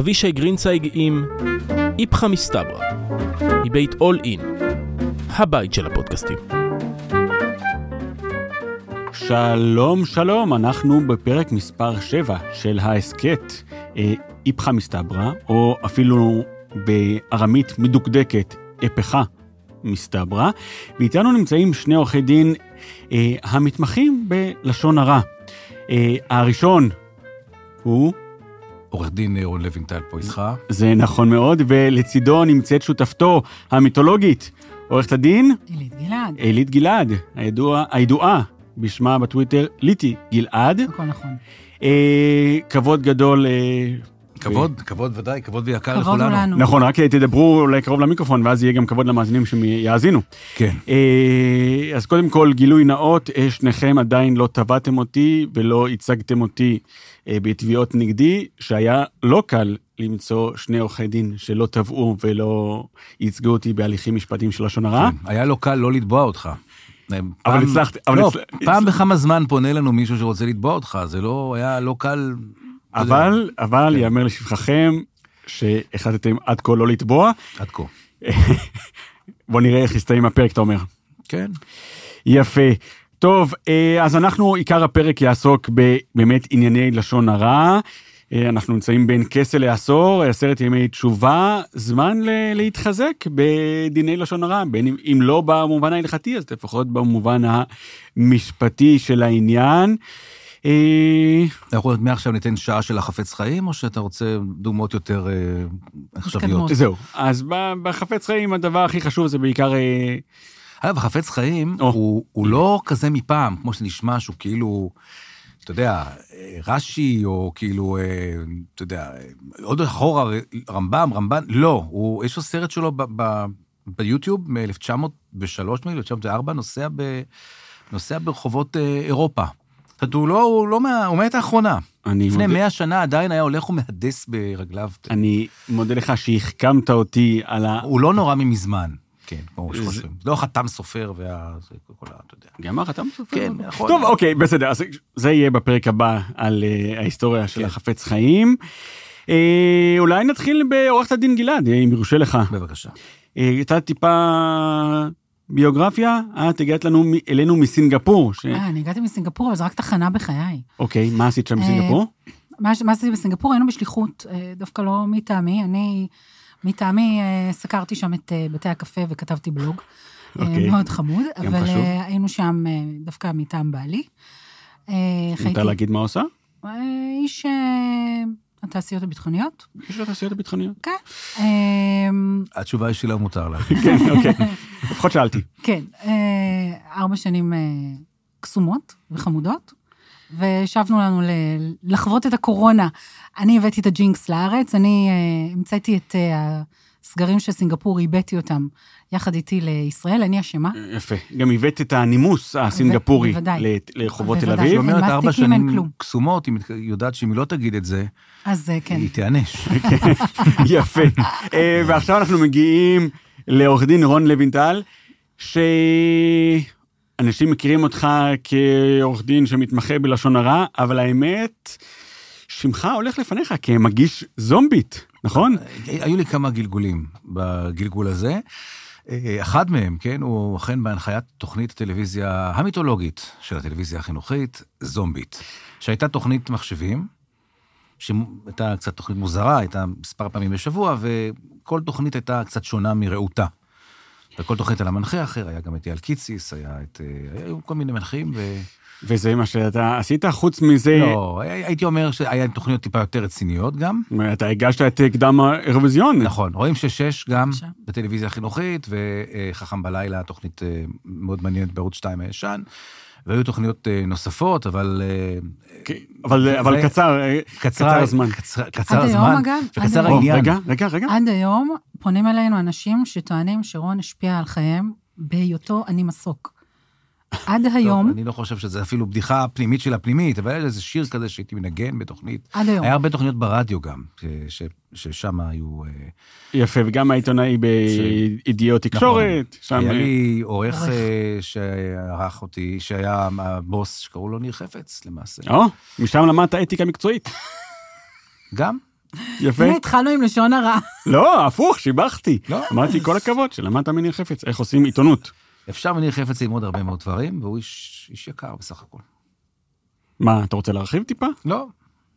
אבישי גרינצייג עם איפכא מסתברא, מבית אול אין, הבית של הפודקאסטים. שלום, שלום, אנחנו בפרק מספר 7 של ההסקט איפכא מסתברא, או אפילו בארמית מדוקדקת, איפכא מסתברא, ואיתנו נמצאים שני עורכי דין המתמחים בלשון הרע. הראשון הוא עורך דין רון לוינטל פה איתך. זה נכון מאוד, ולצידו נמצאת שותפתו המיתולוגית, עורכת הדין אילית גלעד. אילית גלעד, הידועה בשמה בטוויטר ליטי גלעד. הכל נכון. כבוד גדול. כבוד ודאי, כבוד ויקר כבוד לכולנו. לנו. נכון, רק תדברו אולי קרוב למיקרופון, ואז יהיה גם כבוד למאזינים שיאזינו. כן. אז קודם כל, גילוי נאות, שניכם עדיין לא טבעתם אותי, ולא הצגתם אותי בתביעות נגדי, שהיה לא קל למצוא שני עורכי דין שלא טבעו ולא ייצגו אותי בהליכים משפטיים של לשון הרע. כן. היה לו קל לא לתבוע אותך. אבל הצלחתי. פעם בכמה זמן פונה לנו מישהו שרוצה לתבוע אותך, זה לא היה לא קל. אבל יאמר לשבחכם שהחלטתם עד כה לא לתבוע. עד כה. בוא נראה איך יסתיים הפרק, אתה אומר. כן. יפה. טוב, אז עיקר הפרק יעסוק באמת ענייני לשון הרע. אנחנו נמצאים בין כסה לעשור, 10 ימי תשובה, זמן להתחזק בדיני לשון הרע, בין אם לא במובן ההלכתי, אז לפחות במובן המשפטי של העניין. אנחנו מעכשיו ניתן שעה של החפץ חיים, או שאתה רוצה דוגמאות יותר עכשוויות? זהו, אז בחפץ חיים הדבר הכי חשוב זה בעיקר... החפץ חיים הוא לא כזה מפעם, כמו שנשמע שהוא כאילו, אתה יודע, רש"י, או כאילו, אתה יודע, עוד אחורה, רמב"ן, לא, יש לו סרט שלו ביוטיוב מ-1903, מ-1904, נוסע ברחובות אירופה. הוא מת האחרונה. לפני 100 שנה עדיין היה הולך ומהדס ברגליו. אני מודה לך שהחכמת אותי על הוא לא נורא ממזמן. כן, כמו שחושבים. לא חתם סופר אתה יודע. גם חתם סופר? כן, נכון. טוב, אוקיי, בסדר. אז זה יהיה בפרק הבא על ההיסטוריה של החפץ חיים. אולי נתחיל בעורכת הדין גלעד, אם ירשה לך. בבקשה. הייתה טיפה ביוגרפיה, את הגעת אלינו מסינגפור. אני הגעתי מסינגפור, אבל זו רק תחנה בחיי. אוקיי, מה עשית שם בסינגפור? מה עשיתי בסינגפור? היינו בשליחות, דווקא לא מטעמי, מטעמי סקרתי שם את בתי הקפה וכתבתי בלוג, מאוד חמוד, אבל היינו שם דווקא מטעם בעלי. מותר להגיד מה עושה? איש התעשיות הביטחוניות. איש התעשיות הביטחוניות? כן. התשובה היא שלא מותר לה. כן, אוקיי. לפחות שאלתי. כן, 4 שנים קסומות וחמודות, ושבנו לנו לחוות את הקורונה. אני הבאתי את הג'ינקס לארץ, אני המצאתי את הסגרים של סינגפור, הבאתי אותם יחד איתי לישראל, אני אשמה. יפה, גם הבאת את הנימוס הסינגפורי לרחובות תל אביב. היא אומרת 4 שנים קסומות, אם יודעת שאם היא לא תגיד את זה, אז כן. היא תיענש. יפה. ועכשיו אנחנו מגיעים לעורך דין רון לוינטל, אנשים מכירים אותך כעורך דין שמתמחה בלשון הרע, אבל האמת, שמך הולך לפניך כמגיש זומבית, נכון? היו לי כמה גלגולים בגלגול הזה. אחד מהם, כן, הוא אכן בהנחיית תוכנית הטלוויזיה המיתולוגית של הטלוויזיה החינוכית, זומבית, שהייתה תוכנית מחשבים, שהייתה קצת תוכנית מוזרה, הייתה מספר פעמים בשבוע, וכל תוכנית הייתה קצת שונה מרעותה. וכל תוכנית על המנחה אחר, היה גם את אייל קיציס, היו כל מיני מנחים. וזה מה שאתה עשית, חוץ מזה... לא, הייתי אומר שהיה תוכניות טיפה יותר רציניות גם. אתה הגשת את קדם האירוויזיון. נכון, רואים 6 גם בטלוויזיה החינוכית, וחכם בלילה, תוכנית מאוד מעניינת בערוץ 2 הישן, והיו תוכניות נוספות, אבל קצר הזמן. קצר הזמן, וקצר העניין. רגע. עד היום פונים אלינו אנשים שטוענים שרון השפיע על חייהם בהיותו אני מסוק. עד היום... אני לא חושב שזה אפילו בדיחה פנימית של הפנימית, אבל היה איזה שיר כזה שהייתי מנגן בתוכנית. עד היום. היה הרבה תוכניות ברדיו גם, ששם היו... יפה, וגם העיתונאי בידיעות תקשורת. היה לי עורך שערך אותי, שהיה הבוס שקראו לו ניר חפץ, למעשה. משם למדת אתיקה מקצועית. גם. יפה. הנה, התחלנו עם לשון הרע. לא, הפוך, שיבחתי. לא. אמרתי כל הכבוד, שלמדת מניר חפץ, איך עושים עיתונות. אפשר מניר חפץ ללמוד הרבה מאוד דברים, והוא איש יקר בסך הכל. מה, אתה רוצה להרחיב טיפה? לא.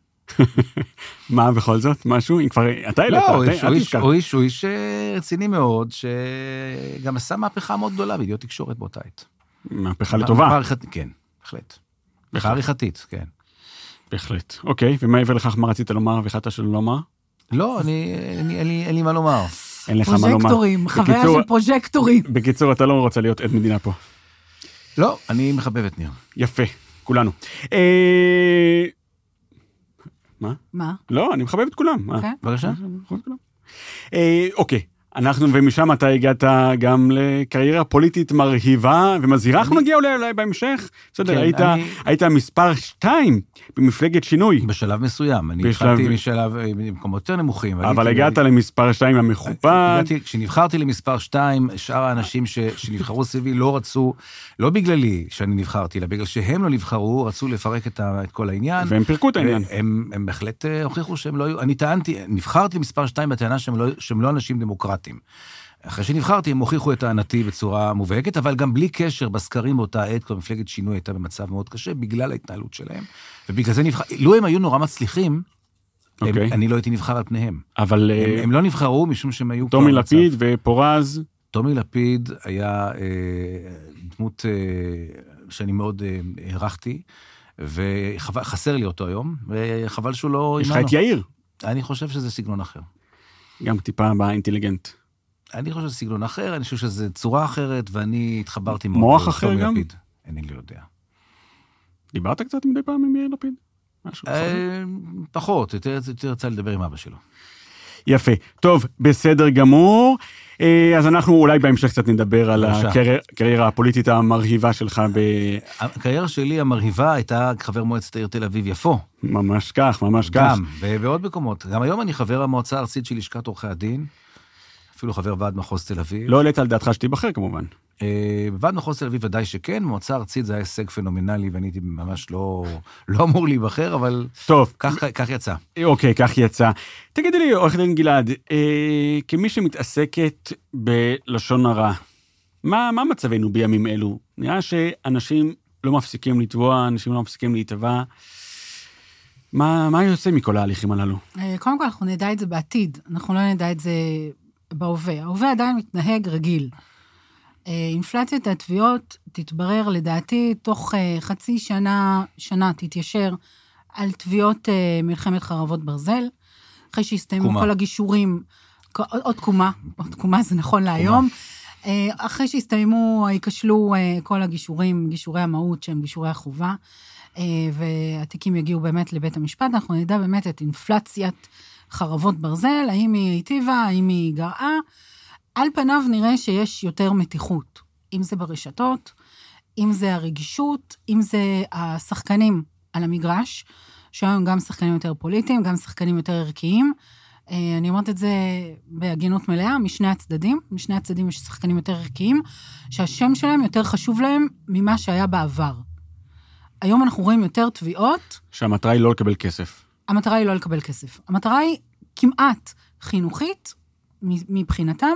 מה בכל זאת? משהו? אם כבר, אתה העלית, אל תשכח. הוא איש רציני מאוד, שגם עשה מהפכה מאוד גדולה בידיעות תקשורת באותה עת. מהפכה לטובה. כן, בהחלט. מהפכה עריכתית, כן. בהחלט. אוקיי, ומעבר לכך, מה רצית לומר והחלטת שלא לומר? לא, אין לי מה לומר. אין לך מה לומר. פרוז'קטורים, חוויה של פרוז'קטורים. בקיצור, אתה לא רוצה להיות עד מדינה פה. לא, אני מחבב את ניר. יפה, כולנו. מה? לא, אני מחבב את כולם. אוקיי. בבקשה. אוקיי, אנחנו ומשם אתה הגעת גם לקריירה פוליטית מרהיבה ומזהירה, אנחנו נגיע אולי בהמשך, בסדר, היית מספר 2 במפלגת שינוי. בשלב מסוים, אני התחלתי משלב במקומות יותר נמוכים. אבל הגעת למספר 2 המכובד. כשנבחרתי למספר 2, שאר האנשים שנבחרו סביבי לא רצו, לא בגללי שאני נבחרתי, אלא בגלל שהם לא נבחרו, רצו לפרק את כל העניין. והם פירקו את העניין. הם בהחלט הוכיחו שהם לא היו, אני טענתי, נבחרתי למספר 2 בטענה שהם לא אנשים דמוקרטיים. אחרי שנבחרתי, הם הוכיחו את טענתי בצורה מובהקת, אבל גם בלי קשר בסקרים באותה עת, כבר מפלגת שינוי הייתה במצב מאוד קשה, בגלל ההתנהלות שלהם. ובגלל זה לו הם היו נורא מצליחים, אני לא הייתי נבחר על פניהם. אבל הם לא נבחרו משום שהם היו... טומי לפיד ופורז. טומי לפיד היה דמות שאני מאוד הערכתי, וחסר לי אותו היום, וחבל שהוא לא... יש לך את יאיר. אני חושב שזה סגנון אחר. גם טיפה באינטליגנט. אני חושב שזה סגנון אחר, אני חושב שזה צורה אחרת, ואני התחברתי מאוד. מוח אחר גם? אני לא יודע. דיברת קצת מדי פעם עם יאיר לפיד? פחות, יותר יצא לדבר עם אבא שלו. יפה. טוב, בסדר גמור. אז אנחנו אולי בהמשך קצת נדבר על הקריירה הפוליטית המרהיבה שלך. הקריירה שלי המרהיבה הייתה חבר מועצת העיר תל אביב יפו. ממש כך, ממש כך. גם, ובעוד מקומות. גם היום אני חבר המועצה הארצית של לשכת עורכי הדין, אפילו חבר ועד מחוז תל אביב. לא העלית על דעתך שתיבחר כמובן. בוועד מחוז תל אביב ודאי שכן, מועצה ארצית זה היה הישג פנומנלי, ואני הייתי ממש לא אמור להיבחר, אבל טוב, כך יצא. אוקיי, כך יצא. תגידי לי, עורך דין גלעד, כמי שמתעסקת בלשון הרע, מה מצבנו בימים אלו? נראה שאנשים לא מפסיקים לתבוע, אנשים לא מפסיקים להתבע. מה יוצא מכל ההליכים הללו? קודם כל, אנחנו נדע את זה בעתיד, אנחנו לא נדע את זה בהווה. ההווה עדיין מתנהג רגיל. אינפלציית התביעות תתברר לדעתי תוך חצי שנה תתיישר על תביעות מלחמת חרבות ברזל, אחרי שהסתיימו כל הגישורים, עוד תקומה זה נכון להיום, אחרי שהסתיימו, יקשלו כל הגישורים, גישורי המהות שהם גישורי החובה, והתיקים יגיעו באמת לבית המשפט, אנחנו נדע באמת את אינפלציית חרבות ברזל, האם היא היטיבה, האם היא גרעה, על פניו נראה שיש יותר מתיחות, אם זה ברשתות, אם זה הרגישות, אם זה השחקנים על המגרש, שהיום גם שחקנים יותר פוליטיים, גם שחקנים יותר ערכיים, אני אומרת את זה בהגינות מלאה, משני הצדדים יש שחקנים יותר ערכיים, שהשם שלהם יותר חשוב להם ממה שהיה בעבר. היום אנחנו רואים יותר תביעות. שהמטרה היא לא לקבל כסף. המטרה היא לא לקבל כסף. המטרה היא כמעט חינוכית, מבחינתם.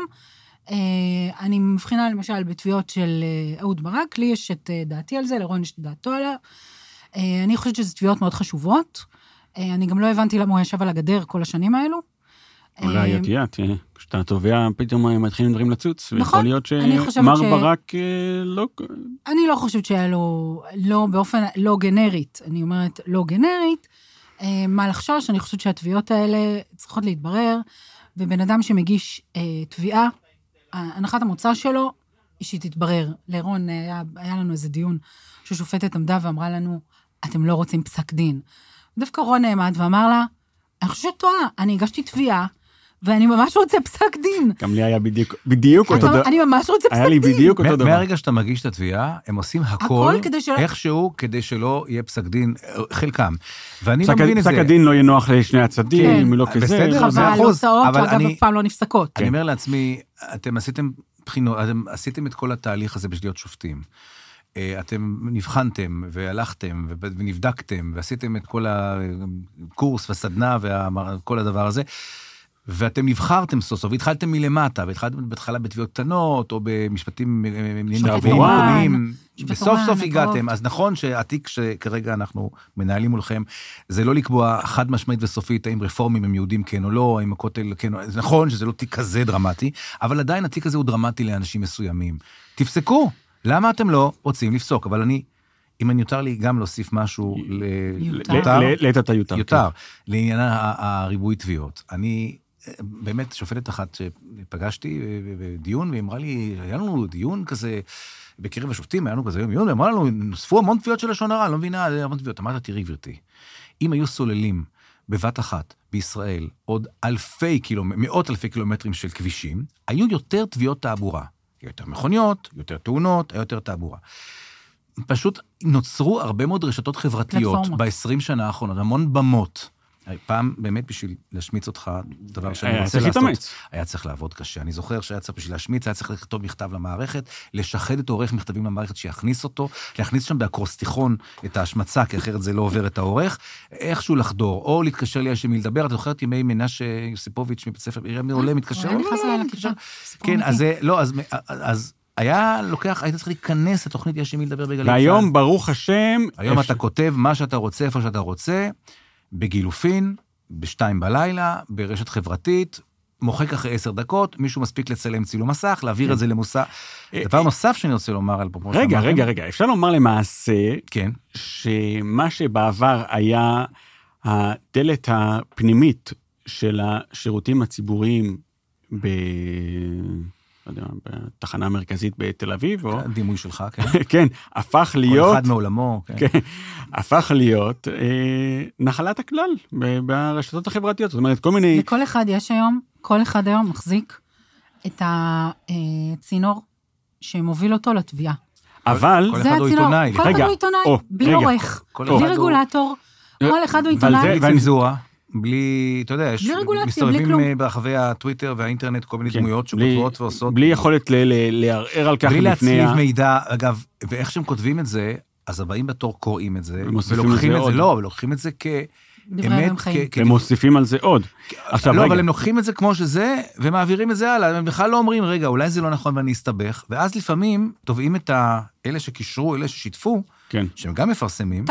אני מבחינה למשל בתביעות של אהוד ברק, לי יש את דעתי על זה, לרון יש את דעתו עליו. אני חושבת שזה תביעות מאוד חשובות. אני גם לא הבנתי למה הוא ישב על הגדר כל השנים האלו. אולי תהיה, כשאתה תובע, פתאום מתחילים דברים לצוץ, ויכול להיות שמר ברק לא... אני לא חושבת שהיה לו, לא באופן, לא גנרית, אני אומרת לא גנרית, מה לחשוש, אני חושבת שהתביעות האלה צריכות להתברר, ובן אדם שמגיש תביעה, הנחת המוצא שלו, היא שהיא תתברר. לרון היה לנו איזה דיון, ששופטת עמדה ואמרה לנו, אתם לא רוצים פסק דין. דווקא רון נעמד ואמר לה, אני חושבת טועה, אני הגשתי תביעה, ואני ממש רוצה פסק דין. גם לי היה בדיוק אותו דבר. אני ממש רוצה פסק דין. היה לי בדיוק אותו דבר. מהרגע שאתה מגיש את התביעה, הם עושים הכל איכשהו, כדי שלא יהיה פסק דין, חלקם. ואני לא מבין את זה. פסק הדין לא יהיה נוח לשני הצדדים, לא כזה. בסדר, חבל, הוצאות, שאגב אף פעם לא נפסקות. אני אומר לעצמי, אתם עשיתם את כל התהליך הזה בשביל להיות שופטים. אתם נבחנתם והלכתם ונבדקתם ועשיתם את כל הקורס והסדנה וכל הדבר הזה, ואתם נבחרתם סוף, והתחלתם מלמטה, והתחלתם בהתחלה בתביעות קטנות, או במשפטים מקומיים, וסוף סוף הגעתם. אז נכון שהתיק שכרגע אנחנו מנהלים מולכם, זה לא לקבוע חד משמעית וסופית, האם רפורמים הם יהודים כן או לא, האם הכותל כן או לא, זה נכון שזה לא תיק כזה דרמטי, אבל עדיין התיק הזה הוא דרמטי לאנשים מסוימים. תפסקו, למה אתם לא רוצים לפסוק? אבל אם אני יותר לי גם להוסיף משהו יותר, לעניין הריבוי תביעות. אני באמת שופטת אחת שפגשתי בדיון, והיא אמרה לי, היה לנו דיון כזה, בקרב השופטים, היה לנו כזה דיון, ואמרה לנו, נוספו המון תביעות של לשון הרע, לא מבינה, המון תביעות. אמרת, תראי גברתי, אם היו סוללים בבת אחת בישראל עוד מאות אלפי קילומטרים של כבישים, היו יותר תביעות תעבורה. יותר מכוניות, יותר תאונות, יותר תעבורה. פשוט נוצרו הרבה מאוד רשתות חברתיות ב-20 שנה האחרונות, המון במות. פעם באמת בשביל להשמיץ אותך, דבר שאני רוצה לעשות, היה צריך לעבוד קשה. אני זוכר שהיה צריך בשביל להשמיץ, היה צריך לכתוב מכתב למערכת, לשחד את עורך מכתבים למערכת שיכניס אותו, להכניס שם באקרוסטיכון את ההשמצה, כי אחרת זה לא עובר את העורך, איכשהו לחדור, או להתקשר לי שמי לדבר, אתה זוכרת ימי מנשה יוסיפוביץ' מבית ספר, עולה מתקשר, כן, אז היה לוקח, היית צריך להיכנס לתוכנית יש שמי לדבר בגלי צהל. והיום, ברוך השם, היום אתה כותב מה שאתה רוצה, איפה שאתה רוצה, בגילופין, ב2 בלילה, ברשת חברתית, מוחק אחרי 10 דקות, מישהו מספיק לצלם צילום מסך, להעביר את זה למוסע. דבר נוסף שאני רוצה לומר על פרופורציה. רגע, אפשר לומר למעשה, שמה שבעבר היה הדלת הפנימית של השירותים הציבוריים בתחנה המרכזית בתל אביב, דימוי שלך, כן. כן, הפך להיות... כל אחד מעולמו. כן, הפך להיות נחלת הכלל ברשתות החברתיות. זאת אומרת, כל מיני... לכל אחד יש היום, כל אחד היום מחזיק את הצינור שמוביל אותו לתביעה. אבל... כל אחד הוא עיתונאי. כל אחד הוא עיתונאי, בלי עורך, בלי רגולטור, כל אחד הוא עיתונאי. בלי צנזורה. בלי, אתה יודע, יש מסתובבים ברחבי הטוויטר והאינטרנט, כל מיני דמויות שכותבות ועושות. בלי יכולת לערער על כך. בלי להצליב מידע, אגב, ואיך שהם כותבים את זה, אז הבאים בתור קוראים את זה, ולוקחים את זה, לא, ולוקחים את זה כאמת, ומוסיפים על זה עוד. לא, אבל הם לוקחים את זה כמו שזה, ומעבירים את זה הלאה, הם בכלל לא אומרים, רגע, אולי זה לא נכון ואני אסתבך, ואז לפעמים תובעים את אלה שקישרו, אלה ששיתפו, שהם גם מפרסמים,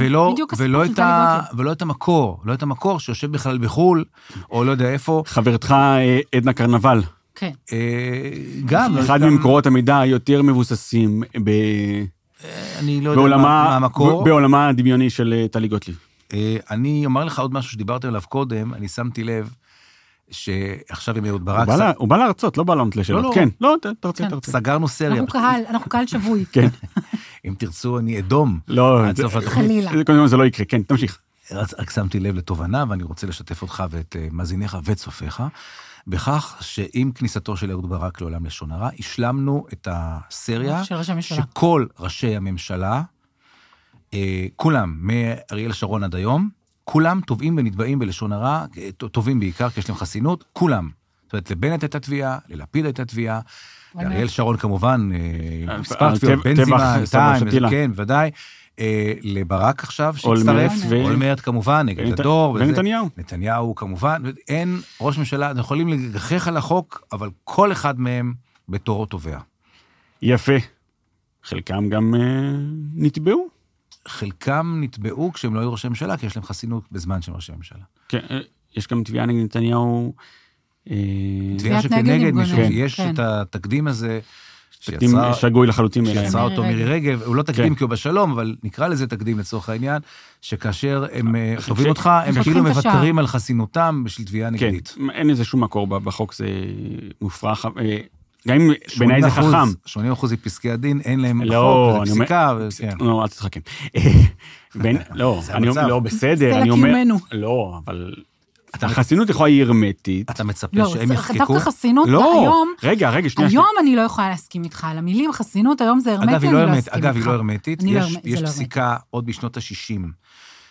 ולא את המקור, לא את המקור שיושב בכלל בחול, או לא יודע איפה. חברתך עדנה קרנבל. כן. גם. אחד ממקורות המידע היותר מבוססים אני לא יודע מה המקור. בעולמה הדמיוני של טלי גוטליב. אני אומר לך עוד משהו שדיברתם עליו קודם, אני שמתי לב, שעכשיו עם אהוד ברק... הוא בא לארצות, לא בא לענות לשאלות. כן, לא, תרצה. סגרנו סריה. אנחנו קהל שבוי. כן. אם תרצו, אני אדום. לא, חלילה. זה לא יקרה, כן, תמשיך. רק שמתי לב לתובנה, ואני רוצה לשתף אותך ואת מאזיניך וצופיך, בכך שעם כניסתו של אהוד ברק לעולם לשון הרע, השלמנו את הסריה, שכל ראשי הממשלה, כולם, מאריאל שרון עד היום, כולם תובעים ונתבעים בלשון הרע, טובים בעיקר, כי יש להם חסינות, כולם. זאת אומרת, לבנט הייתה תביעה, ללפיד הייתה תביעה, לאריאל שרון כמובן, מספר תביעות, בנזימה, כן, ודאי, לברק עכשיו, שהצטרף, אולמרט כמובן, נגד הדור, ונתניהו. נתניהו כמובן, אין ראש ממשלה, אנחנו יכולים לגחך על החוק, אבל כל אחד מהם בתורו תובע. יפה. חלקם גם נתבעו. חלקם נתבעו כשהם לא היו ראשי ממשלה, כי יש להם חסינות בזמן שהם ראשי ממשלה. כן, יש גם תביעה נגד נתניהו. תביעה שכנגד מישהו, יש את התקדים הזה, שגוי לחלוטין. שיצרה אותו מירי רגב, הוא לא תקדים כי הוא בשלום, אבל נקרא לזה תקדים לצורך העניין, שכאשר הם תובעים אותך, הם כאילו מוותרים על חסינותם בשביל תביעה נגדית. אין איזה שום מקור בחוק, זה מופרך. גם אם בעיניי זה חכם. 80% מפסקי הדין, אין להם חוק, זה פסיקה. לא, אל תתחכם. לא, בסדר, אני אומר... לא, אבל... החסינות יכולה היא הרמטית. אתה מצפה שהם יחקקו? דווקא חסינות היום... רגע, שנייה. היום אני לא יכולה להסכים איתך על המילים, חסינות היום זה הרמטי, אני לא אסכים איתך. אגב, היא לא הרמטית. יש פסיקה עוד בשנות ה-60,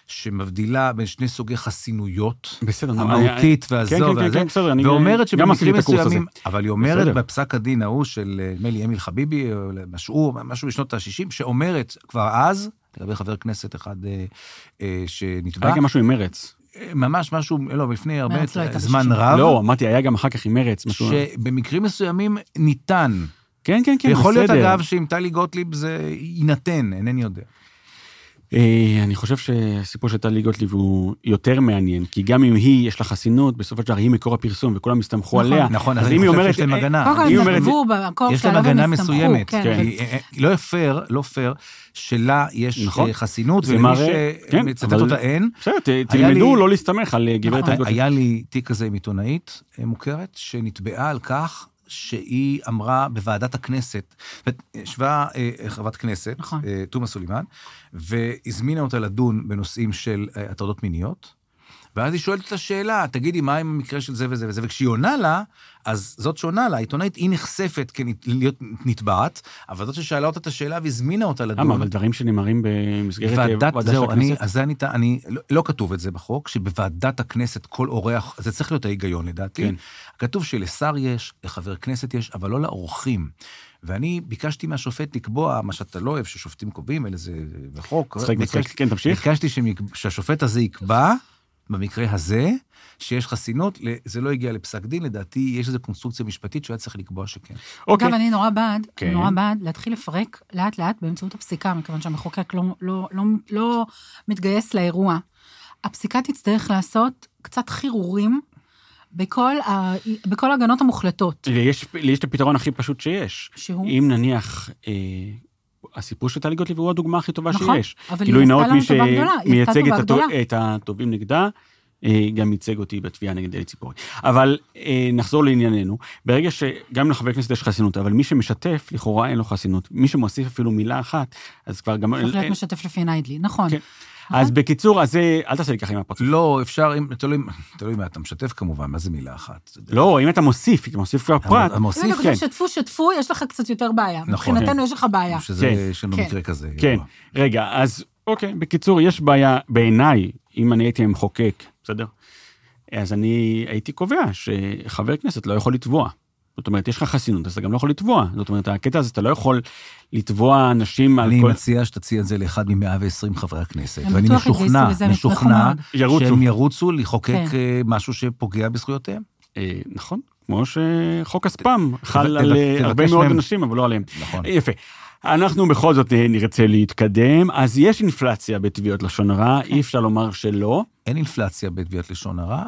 שמבדילה בין שני סוגי חסינויות, בסדר, המהותית והזו והזה, ואומרת שבמקרים מסוימים, אבל היא אומרת בפסק הדין ההוא של מלי אמיל חביבי, משהו בשנות ה-60, שאומרת כבר אז, לגבי חבר כנסת אחד שנתבע. היה גם משהו עם מרץ. ממש משהו, לא, לפני הרבה זמן רב. לא, אמרתי, היה גם אחר כך עם מרץ. שבמקרים מסוימים ניתן. כן, כן, כן, יכול להיות אגב שעם טלי גוטליב זה יינתן, אינני יודע. אני חושב שהסיפור של טלי גוטליב הוא יותר מעניין, כי גם אם היא, יש לה חסינות, בסופו של דבר היא מקור הפרסום, וכולם מסתמכו עליה. נכון, אז אני חושב שיש להם הגנה. יש להם הגנה מסוימת. לא פייר, שלה יש חסינות, ולמי שמצטט אותה אין. בסדר, תלמדו לא להסתמך על גברת טלי גוטליב. היה לי תיק כזה עם עיתונאית מוכרת, שנתבעה על כך, שהיא אמרה בוועדת הכנסת, ישבה חברת כנסת, תומא סולימאן, והזמינה אותה לדון בנושאים של הטרדות מיניות, ואז היא שואלת את השאלה, תגידי, מה עם המקרה של זה וזה וזה, וכשהיא עונה לה, אז זאת שעונה לה, העיתונאית היא נחשפת להיות נתבעת, אבל זאת ששאלה אותה את השאלה והזמינה אותה לדון. אבל דברים שנאמרים במסגרת ועדת הכנסת. אז אני לא כתוב את זה בחוק, שבוועדת הכנסת כל אורח, זה צריך להיות ההיגיון לדעתי, כתוב שלשר יש, לחבר כנסת יש, אבל לא לאורחים. ואני ביקשתי מהשופט לקבוע, מה שאתה לא אוהב ששופטים קובעים, אלא זה בחוק. כן, תמשיך. ביקשתי שהשופט הזה יקבע, במקרה הזה, שיש חסינות, זה לא הגיע לפסק דין, לדעתי יש איזו קונסטרוקציה משפטית שהוא היה צריך לקבוע שכן. אגב, אני נורא בעד להתחיל לפרק לאט לאט באמצעות הפסיקה, מכיוון שהמחוקק לא מתגייס לאירוע. הפסיקה תצטרך לעשות קצת חירורים בכל הגנות המוחלטות. יש את הפתרון הכי פשוט שיש. אם נניח הסיפור של טלי גוטליב הוא הדוגמה הכי טובה שיש. כאילו היא נאות מי שמייצג את הטובים נגדה, גם ייצג אותי בתביעה נגד אלי ציפורי. אבל נחזור לענייננו, ברגע שגם לחבר כנסת יש חסינות, אבל מי שמשתף, לכאורה אין לו חסינות. מי שמוסיף אפילו מילה אחת, אז כבר גם... צריך להיות משתף לפי ניידלי, נכון. אז בקיצור, אז אל תעשה לי ככה עם הפרצוף. לא, אפשר, תלוי מה, אתה משתף כמובן, מה זה מילה אחת? לא, אם אתה מוסיף, אתה מוסיף כבר פרט. המוסיף, כן. שתפו, יש לך קצת יותר בעיה. מבחינתנו יש לך בעיה. שזה שלנו מקרה כזה. כן, רגע, אז אוקיי, בקיצור, יש בעיה בעיניי, אם אני הייתי מחוקק, בסדר? אז אני הייתי קובע שחבר כנסת לא יכול לתבוע. זאת אומרת, יש לך חסינות, אז אתה גם לא יכול לתבוע. זאת אומרת, הקטע הזה, אתה לא יכול לתבוע אנשים על כל... אני מציע שתציע את זה לאחד מ-120 חברי הכנסת, ואני משוכנע שהם ירוצו לחוקק משהו שפוגע בזכויותיהם. נכון, כמו שחוק הספאם חל על הרבה מאוד אנשים, אבל לא עליהם. נכון. יפה. אנחנו בכל זאת נרצה להתקדם, אז יש אינפלציה בתביעות לשון הרע, אי אפשר לומר שלא. אין אינפלציה בתביעות לשון הרע,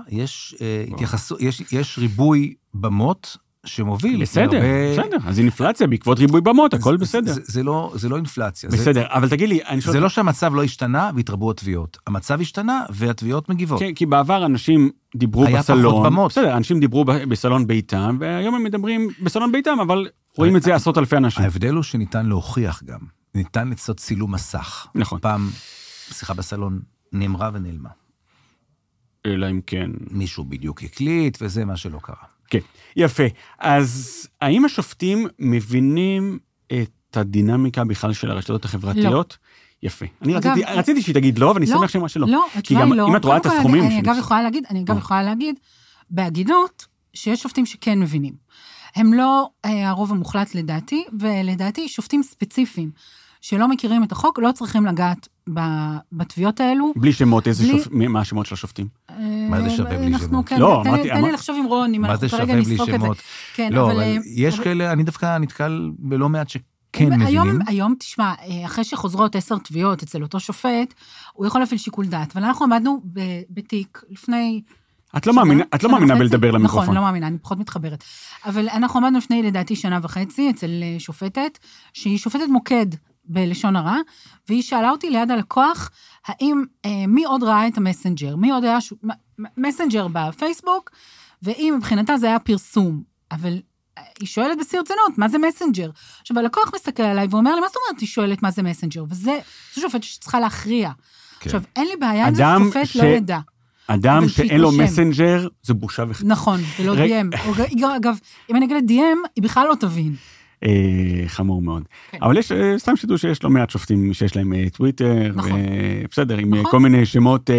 יש ריבוי במות, שמוביל. בסדר, בסדר. אז אינפלציה בעקבות ריבוי במות, הכל בסדר. זה לא אינפלציה. בסדר, אבל תגיד לי... זה לא שהמצב לא השתנה והתרבו התביעות. המצב השתנה והתביעות מגיבות. כן, כי בעבר אנשים דיברו בסלון. היה פחות במות. בסדר, אנשים דיברו בסלון ביתם, והיום הם מדברים בסלון ביתם, אבל רואים את זה עשרות אלפי אנשים. ההבדל הוא שניתן להוכיח גם. ניתן לעשות צילום מסך. נכון. פעם שיחה בסלון נאמרה ונעלמה. אלא אם כן. מישהו בדיוק הקליט, וזה מה שלא קרה. כן, יפה. אז האם השופטים מבינים את הדינמיקה בכלל של הרשתות החברתיות? לא. יפה. אני רציתי שהיא תגיד לא, ואני שמח שמה שלא. לא, התשובה היא לא. אם את רואה את הסכומים... אני אגב יכולה להגיד, בהגינות, שיש שופטים שכן מבינים. הם לא הרוב המוחלט לדעתי, ולדעתי שופטים ספציפיים, שלא מכירים את החוק, לא צריכים לגעת בתביעות האלו. בלי שמות, מה השמות של השופטים? מה זה שווה בלי שמות? לא, תן לי לחשוב עם רון, אם אנחנו כרגע נספוק את זה. לא, אבל יש כאלה, אני דווקא נתקל בלא מעט שכן מבינים. היום, תשמע, אחרי שחוזרות 10 תביעות אצל אותו שופט, הוא יכול להפעיל שיקול דעת, אבל אנחנו עמדנו בתיק לפני... את לא מאמינה בלדבר למיקרופון. נכון, לא מאמינה, אני פחות מתחברת. אבל אנחנו עמדנו לפני, לדעתי, 1.5 שנה אצל שופטת, שהיא שופטת מוקד בלשון הרע, והיא שאלה אותי ליד הלקוח, האם, מי עוד ראה את המסנג'ר? מי עוד היה מסנג'ר בפייסבוק, ואם מבחינתה זה היה פרסום, אבל היא שואלת בשיא רצינות, מה זה מסנג'ר? עכשיו, הלקוח מסתכל עליי ואומר לי, מה זאת אומרת, היא שואלת מה זה מסנג'ר? וזה שופט שצריכה להכריע. עכשיו, אין לי בעיה, זה שופט לא ידע. אדם שאין לו מסנג'ר, זה בושה וחצי. נכון, ולא DM. אגב, אם אני אגיד DM, היא בכלל לא תבין. חמור מאוד. אבל יש, סתם שתדעו שיש לא מעט שופטים שיש להם טוויטר, בסדר, עם כל מיני שמות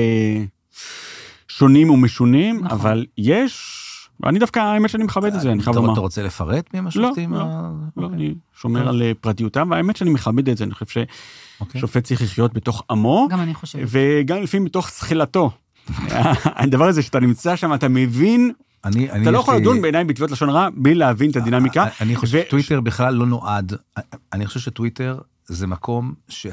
שונים ומשונים, אבל יש, אני דווקא, האמת שאני מכבד את זה, אני חייב לומר. אתה רוצה לפרט מי השופטים? לא, אני שומר על פרטיותם, והאמת שאני מכבד את זה, אני חושב ששופט צריך לחיות בתוך עמו, גם אני חושבת. וגם לפעמים בתוך שכילתו. הדבר הזה שאתה נמצא שם, אתה מבין, אתה לא יכול לדון בעיניים בתביעות לשון הרע, בלי להבין את הדינמיקה. אני חושב שטוויטר בכלל לא נועד, אני חושב שטוויטר זה מקום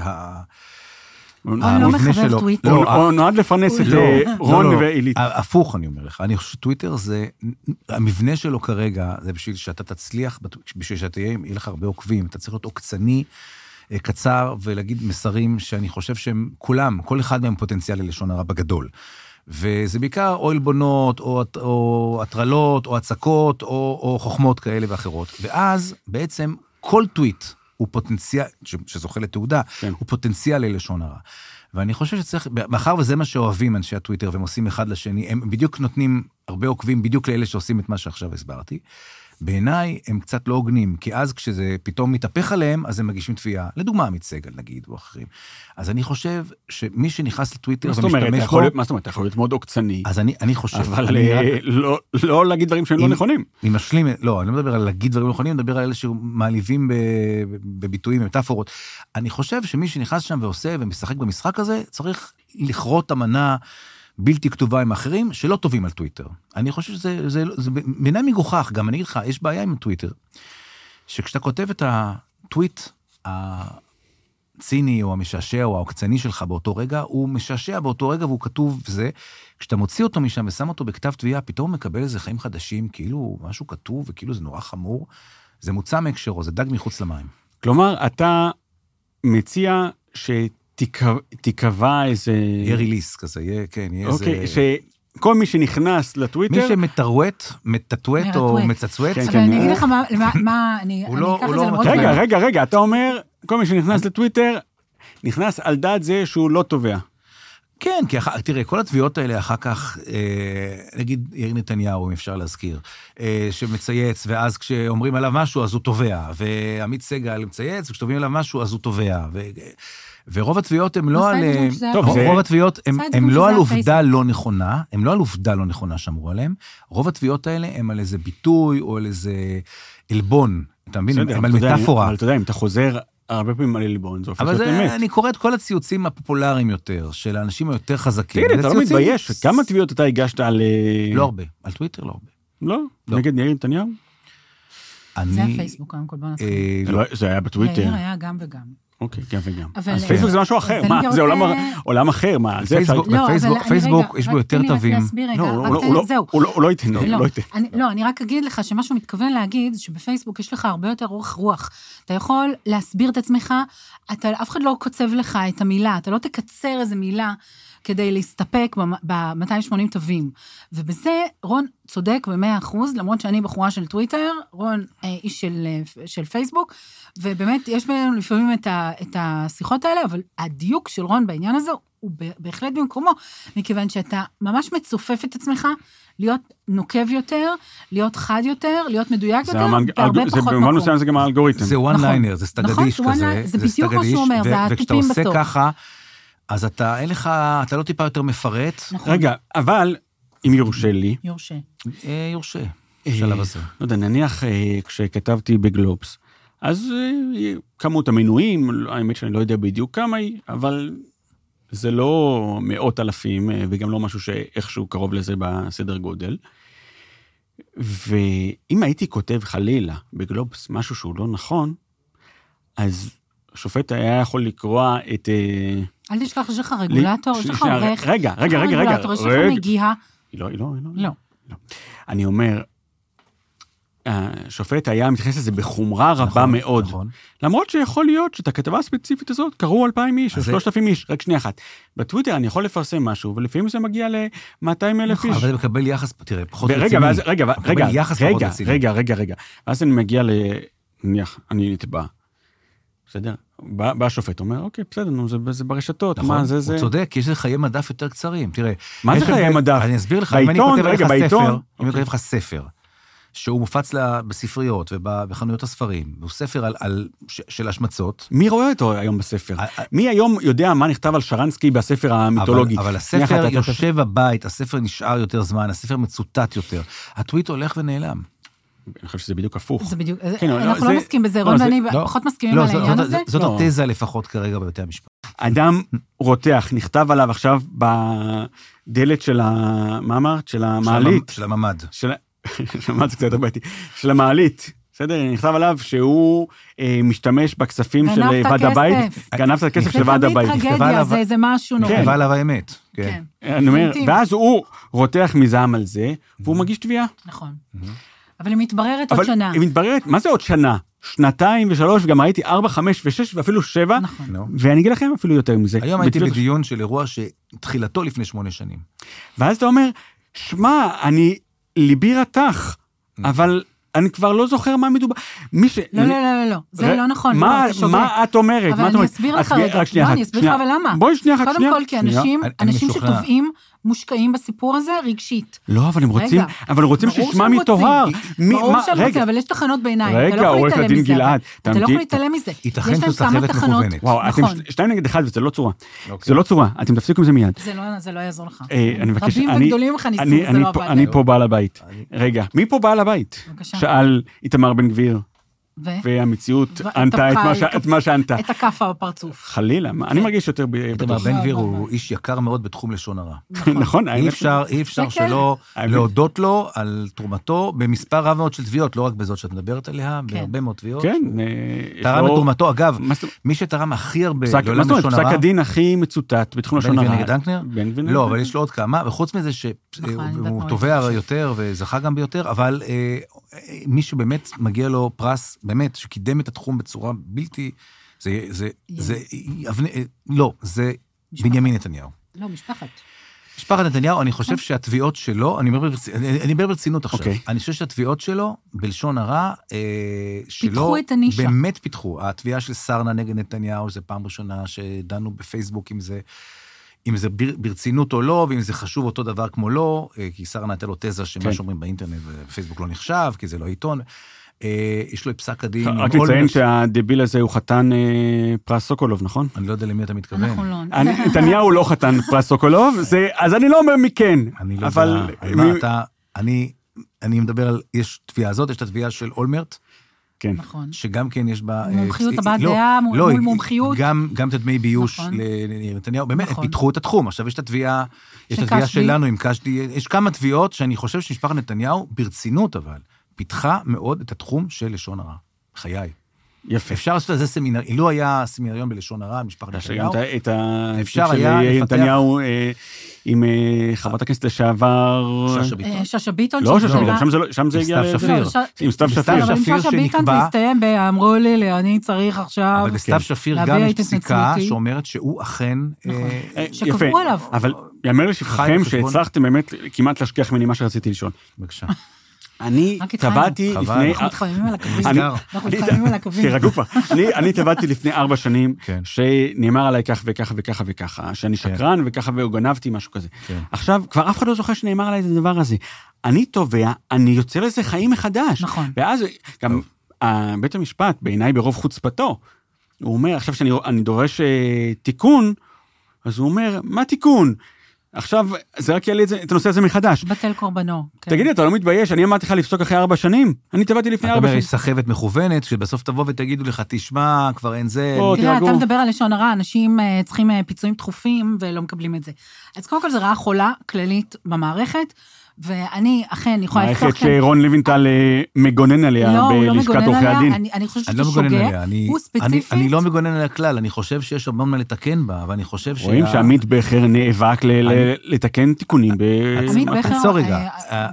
הוא לא מחבב טוויטר. הוא נועד לפרנס את רון ואילית. הפוך אני אומר לך, אני חושב שטוויטר זה, המבנה שלו כרגע, זה בשביל שאתה תצליח, בשביל שאתה יהיה לך הרבה עוקבים, אתה צריך להיות עוקצני, קצר, ולהגיד מסרים שאני חושב שהם כולם, כל אחד מהם פוטנציאלי לשון הרע בגדול. וזה בעיקר או עלבונות, או הטרלות, או הצקות, או חוכמות כאלה ואחרות. ואז בעצם כל טוויט הוא פוטנציאל, שזוכה לתעודה, הוא פוטנציאל ללשון הרע. ואני חושב שצריך, מאחר וזה מה שאוהבים אנשי הטוויטר, והם עושים אחד לשני, הם בדיוק נותנים הרבה עוקבים, בדיוק לאלה שעושים את מה שעכשיו הסברתי, בעיניי הם קצת לא הוגנים, כי אז כשזה פתאום מתהפך עליהם, אז הם מגישים תביעה, לדוגמה עמית סגל נגיד, או אחרים. אז אני חושב שמי שנכנס לטוויטר ומשתמש בו... מה זאת אומרת, אתה יכול להיות מאוד עוקצני. אז אני חושב... אבל לא להגיד דברים שהם לא נכונים. אם משלים, לא, אני לא מדבר על להגיד דברים נכונים, אני מדבר על אלה שמעליבים בביטויים, במטאפורות. אני חושב שמי שנכנס שם ועושה ומשחק במשחק הזה, צריך לכרות אמנה בלתי כתובה עם אחרים, שלא טובים על טוויטר. אני חושב שזה בעיניי מגוחך, גם אני אגיד לך, יש בעיה עם טוויטר, שכשאתה כותב את הטוויט הציני או המשעשע או העוקצני שלך באותו רגע, הוא משעשע באותו רגע והוא כתוב וזה, כשאתה מוציא אותו משם ושם אותו בכתב תביעה, פתאום מקבל איזה חיים חדשים, כאילו משהו כתוב וכאילו זה נורא חמור, זה מוצא מהקשרו, זה דג מחוץ למים. כלומר, אתה מציע תיקבע איזה... יהיה ריליס כזה, כן, יהיה איזה... אוקיי, שכל מי שנכנס לטוויטר... מי שמטרוט, מטטווט או מצצווט... אבל אני אגיד לך מה, אני אקח את זה למרות... רגע, אתה אומר, כל מי שנכנס לטוויטר, נכנס על דעת זה שהוא לא תובע. כן, כי תראה, כל התביעות האלה אחר כך, נגיד יאיר נתניהו, אם אפשר להזכיר, שמצייץ, ואז כשאומרים עליו משהו, אז הוא תובע, ועמית סגל מצייץ, וכשתובעים עליו משהו, אז הוא תובע, ורוב התביעות הם לא על... רוב התביעות הם לא על עובדה לא נכונה, הם לא על עובדה לא נכונה שאמרו עליהם, רוב התביעות האלה הם על איזה ביטוי, או על איזה אלבון, אתה מבין? הם על מטאפורה. אבל אתה יודע, אם אתה חוזר הרבה פעמים על אלבון, זה הופך להיות אמת. אבל אני קורא את כל הציוצים הפופולריים יותר, של האנשים היותר חזקים. תגיד, אתה לא מתבייש, כמה תביעות אתה הגשת על... לא הרבה, על טוויטר לא הרבה. לא? נגד יאיר נתניהו? זה הפייסבוק, בוא נתחיל. זה היה בטוויטר. יאיר היה גם וגם. אוקיי, גם וגם. אז פייסבוק זה משהו אחר, מה? זה עולם אחר, מה? בפייסבוק יש בו יותר תווים. הוא לא ייתן. לא, אני רק אגיד לך שמשהו מתכוון להגיד, שבפייסבוק יש לך הרבה יותר אורך רוח. אתה יכול להסביר את עצמך, אף אחד לא קוצב לך את המילה, אתה לא תקצר איזה מילה, כדי להסתפק ב-280 תווים. ובזה רון צודק ב-100%, למרות שאני בחורה של טוויטר, רון איש של פייסבוק, ובאמת יש בינינו לפעמים את השיחות האלה, אבל הדיוק של רון בעניין הזה הוא בהחלט במקומו, מכיוון שאתה ממש מצופף את עצמך, להיות נוקב יותר, להיות חד יותר, להיות מדויק יותר, והרבה פחות מקום. במובן מסוים זה גם האלגוריתם. זה one liner, זה סטגדיש כזה. זה בדיוק מה שהוא אומר, זה הטיפים בסוף. וכשאתה עושה ככה, אז אתה לא טיפה יותר מפרט. רגע, אבל אם יורשה לי... יורשה. בשלב הזה. לא יודע, נניח כשכתבתי בגלובס, אז כמות המנויים, האמת שאני לא יודע בדיוק כמה היא, אבל זה לא מאות אלפים, וגם לא משהו שאיכשהו קרוב לזה בסדר גודל. ואם הייתי כותב חלילה בגלובס משהו שהוא לא נכון, אז השופט היה יכול לקרוא את... אל תשלח, יש לך רגולטור, יש לך עורך. רגע. יש לך מגיעה. לא. אני אומר, השופט היה מתייחס לזה בחומרה רבה מאוד. למרות שיכול להיות שאת הכתבה הספציפית הזאת קראו 2,000 איש או 3,000 איש, רק שנייה אחת. בטוויטר אני יכול לפרסם משהו, ולפעמים זה מגיע ל-200,000 איש. אבל זה מקבל יחס, תראה, פחות רציני. רגע. ואז אני מגיע נניח, אני נתבע. בסדר? בא השופט, אומר, אוקיי, בסדר, זה ברשתות, מה זה? הוא צודק, יש לך חיי מדף יותר קצרים, תראה. מה זה חיי מדף? אני אסביר לך, אם אני כותב לך ספר, שהוא מופץ בספריות ובחנויות הספרים, הוא ספר של השמצות. מי רואה אותו היום בספר? מי היום יודע מה נכתב על שרנסקי בספר המיתולוגי? אבל הספר יושב בבית, הספר נשאר יותר זמן, הספר מצוטט יותר. הטוויט הולך ונעלם. אני חושב שזה בדיוק הפוך. זה בדיוק, אנחנו לא מסכים בזה, רון ואני פחות מסכימים על העניין הזה. זאת התזה לפחות כרגע בבתי המשפט. אדם רותח, נכתב עליו עכשיו בדלת של מה אמרת? של המעלית. של הממד. שמעת קצת יותר בעייתי. של המעלית. בסדר, נכתב עליו שהוא משתמש בכספים של ועד הבית. גנב את הכסף של ועד הבית. זה תמיד טרגדיה, זה משהו נורא. נכתבה עליו האמת. כן. אני אומר, ואז הוא רותח מזעם על זה, והוא מגיש תביעה. נכון. אבל היא מתבררת עוד שנה. היא מתבררת, מה זה עוד שנה? 2 ו3, וגם ראיתי 4, 5 ו6, ואפילו 7, ואני אגיד לכם אפילו יותר מזה. היום הייתי בדיון של אירוע שתחילתו לפני 8 שנים. ואז אתה אומר, שמע, ליבי רתח, אבל אני כבר לא זוכר מה מדובר. לא, זה לא נכון. מה את אומרת? אבל אני אסביר לך רגע. אני אסביר לך, אבל למה? בואי שנייה. קודם כל, כי אנשים שטובעים מושקעים בסיפור הזה רגשית. לא, אבל הם רוצים ששמע מטוהר. ברור שהם רוצים, אבל יש תחנות ביניים. רגע, עורך לדין גלעד. אתה לא יכול להתעלם מזה. ייתכן שזו סחבת מכוונת. וואו, אתם 2 נגד 1, וזה לא צורה. זה לא צורה, אתם תפסיקו עם זה מיד. זה לא יעזור לך. אני מבקש, רבים וגדולים ממך ניסו, זה לא עבד. אני פה בעל הבית. רגע, מי פה בעל הבית? שאל איתמר בן גביר. והמציאות ענתה את מה שענתה. את הכף בפרצוף. חלילה, אני מרגיש יותר... איתמר בן גביר הוא איש יקר מאוד בתחום לשון הרע. נכון. אי אפשר שלא להודות לו על תרומתו במספר רב מאוד של תביעות, לא רק בזאת שאת מדברת עליה, בהרבה מאוד תביעות. כן. תרם את תרומתו, אגב, מי שתרם הכי הרבה לעולם לשון הרע... פסק הדין הכי מצוטט בתחום לשון הרע. בן גביר נגד דנקנר? לא, אבל יש לו עוד כמה, וחוץ מזה שהוא תובע יותר וזכה גם ביותר, אבל מי שבאמת מגיע לו פרס, באמת, שקידם את התחום בצורה בלתי, זה בנימין נתניהו. לא, משפחת נתניהו, אני חושב שהתביעות שלו, אני מדבר ברצינות עכשיו, אני חושב שהתביעות שלו, בלשון הרע, שלו, באמת פיתחו. התביעה של סרנה נגד נתניהו, זה פעם ראשונה שדנו בפייסבוק אם זה ברצינות או לא, ואם זה חשוב אותו דבר כמו לא, כי סרנה הייתה לו תזה שמה שאומרים באינטרנט ופייסבוק לא נחשב, כי זה לא עיתון. יש לו פסק הדין. רק לציין שהדביל הזה הוא חתן פרס סוקולוב, נכון? אני לא יודע למי אתה מתכוון. אנחנו לא. נתניהו לא חתן פרס סוקולוב, אז אני לא אומר מי כן. אני לא יודע. אני מדבר על, יש תביעה הזאת, יש את התביעה של אולמרט, כן. שגם כן יש בה... מומחיות הבעת דעה, מול מומחיות. גם את הדמי ביוש לנתניהו, באמת, פיתחו את התחום. עכשיו יש את התביעה שלנו עם קשתי, יש כמה תביעות שאני חושב שמשפחת נתניהו, ברצינות אבל, פיתחה מאוד את התחום של לשון הרע. חיי. יפה. אפשר לעשות את זה סמינר, אילו היה סמינריון בלשון הרע, משפחת נתניהו. אפשר היה לפתח... נתניהו עם חברת הכנסת לשעבר... שאשא ביטון. לא, שאשא ביטון, שם זה הגיע... עם סתיו שפיר. אבל עם שאשא ביטון זה הסתיים באמרו לי, אני צריך עכשיו... אבל לסתיו שפיר גם יש פסיקה שאומרת שהוא אכן... שקבעו עליו. אבל יאמר לשבחכם שהצלחתם באמת כמעט להשכיח ממני מה שרציתי לשאול. בבקשה. אני טבעתי לפני... אנחנו מתחממים על הקווים. תירגעו כבר. אני טבעתי לפני 4 שנים, שנאמר עליי כך וככה וככה וככה, שאני שקרן וככה וגנבתי משהו כזה. עכשיו, כבר אף אחד לא זוכר שנאמר עליי את הדבר הזה. אני תובע, אני יוצר לזה חיים מחדש. נכון. ואז גם בית המשפט, בעיניי ברוב חוצפתו, הוא אומר, עכשיו שאני דורש תיקון, אז הוא אומר, מה תיקון? עכשיו, זה רק יעלה את הנושא הזה מחדש. בטל קורבנו. תגידי, אתה לא מתבייש, אני אמרתי לך לפסוק אחרי 4 שנים? אני טבעתי לפני 4 שנים. אתה אומר, יש סחבת מכוונת, שבסוף תבוא ותגידו לך, תשמע, כבר אין זה... תראה, אתה מדבר על לשון הרע, אנשים צריכים פיצויים דחופים ולא מקבלים את זה. אז קודם כל זה רעה חולה כללית במערכת, ואני אכן יכולה לפתוח... מערכת שרון לוינטל מגונן עליה בלשכת עורכי הדין. אני חושבת שזה שוגע, הוא ספציפית. אני לא מגונן עליה כלל, אני חושב שיש הרבה מה לתקן בה, ואני חושב רואים שעמית בכר נאבק לתקן תיקונים. עמית בכר... עצור רגע,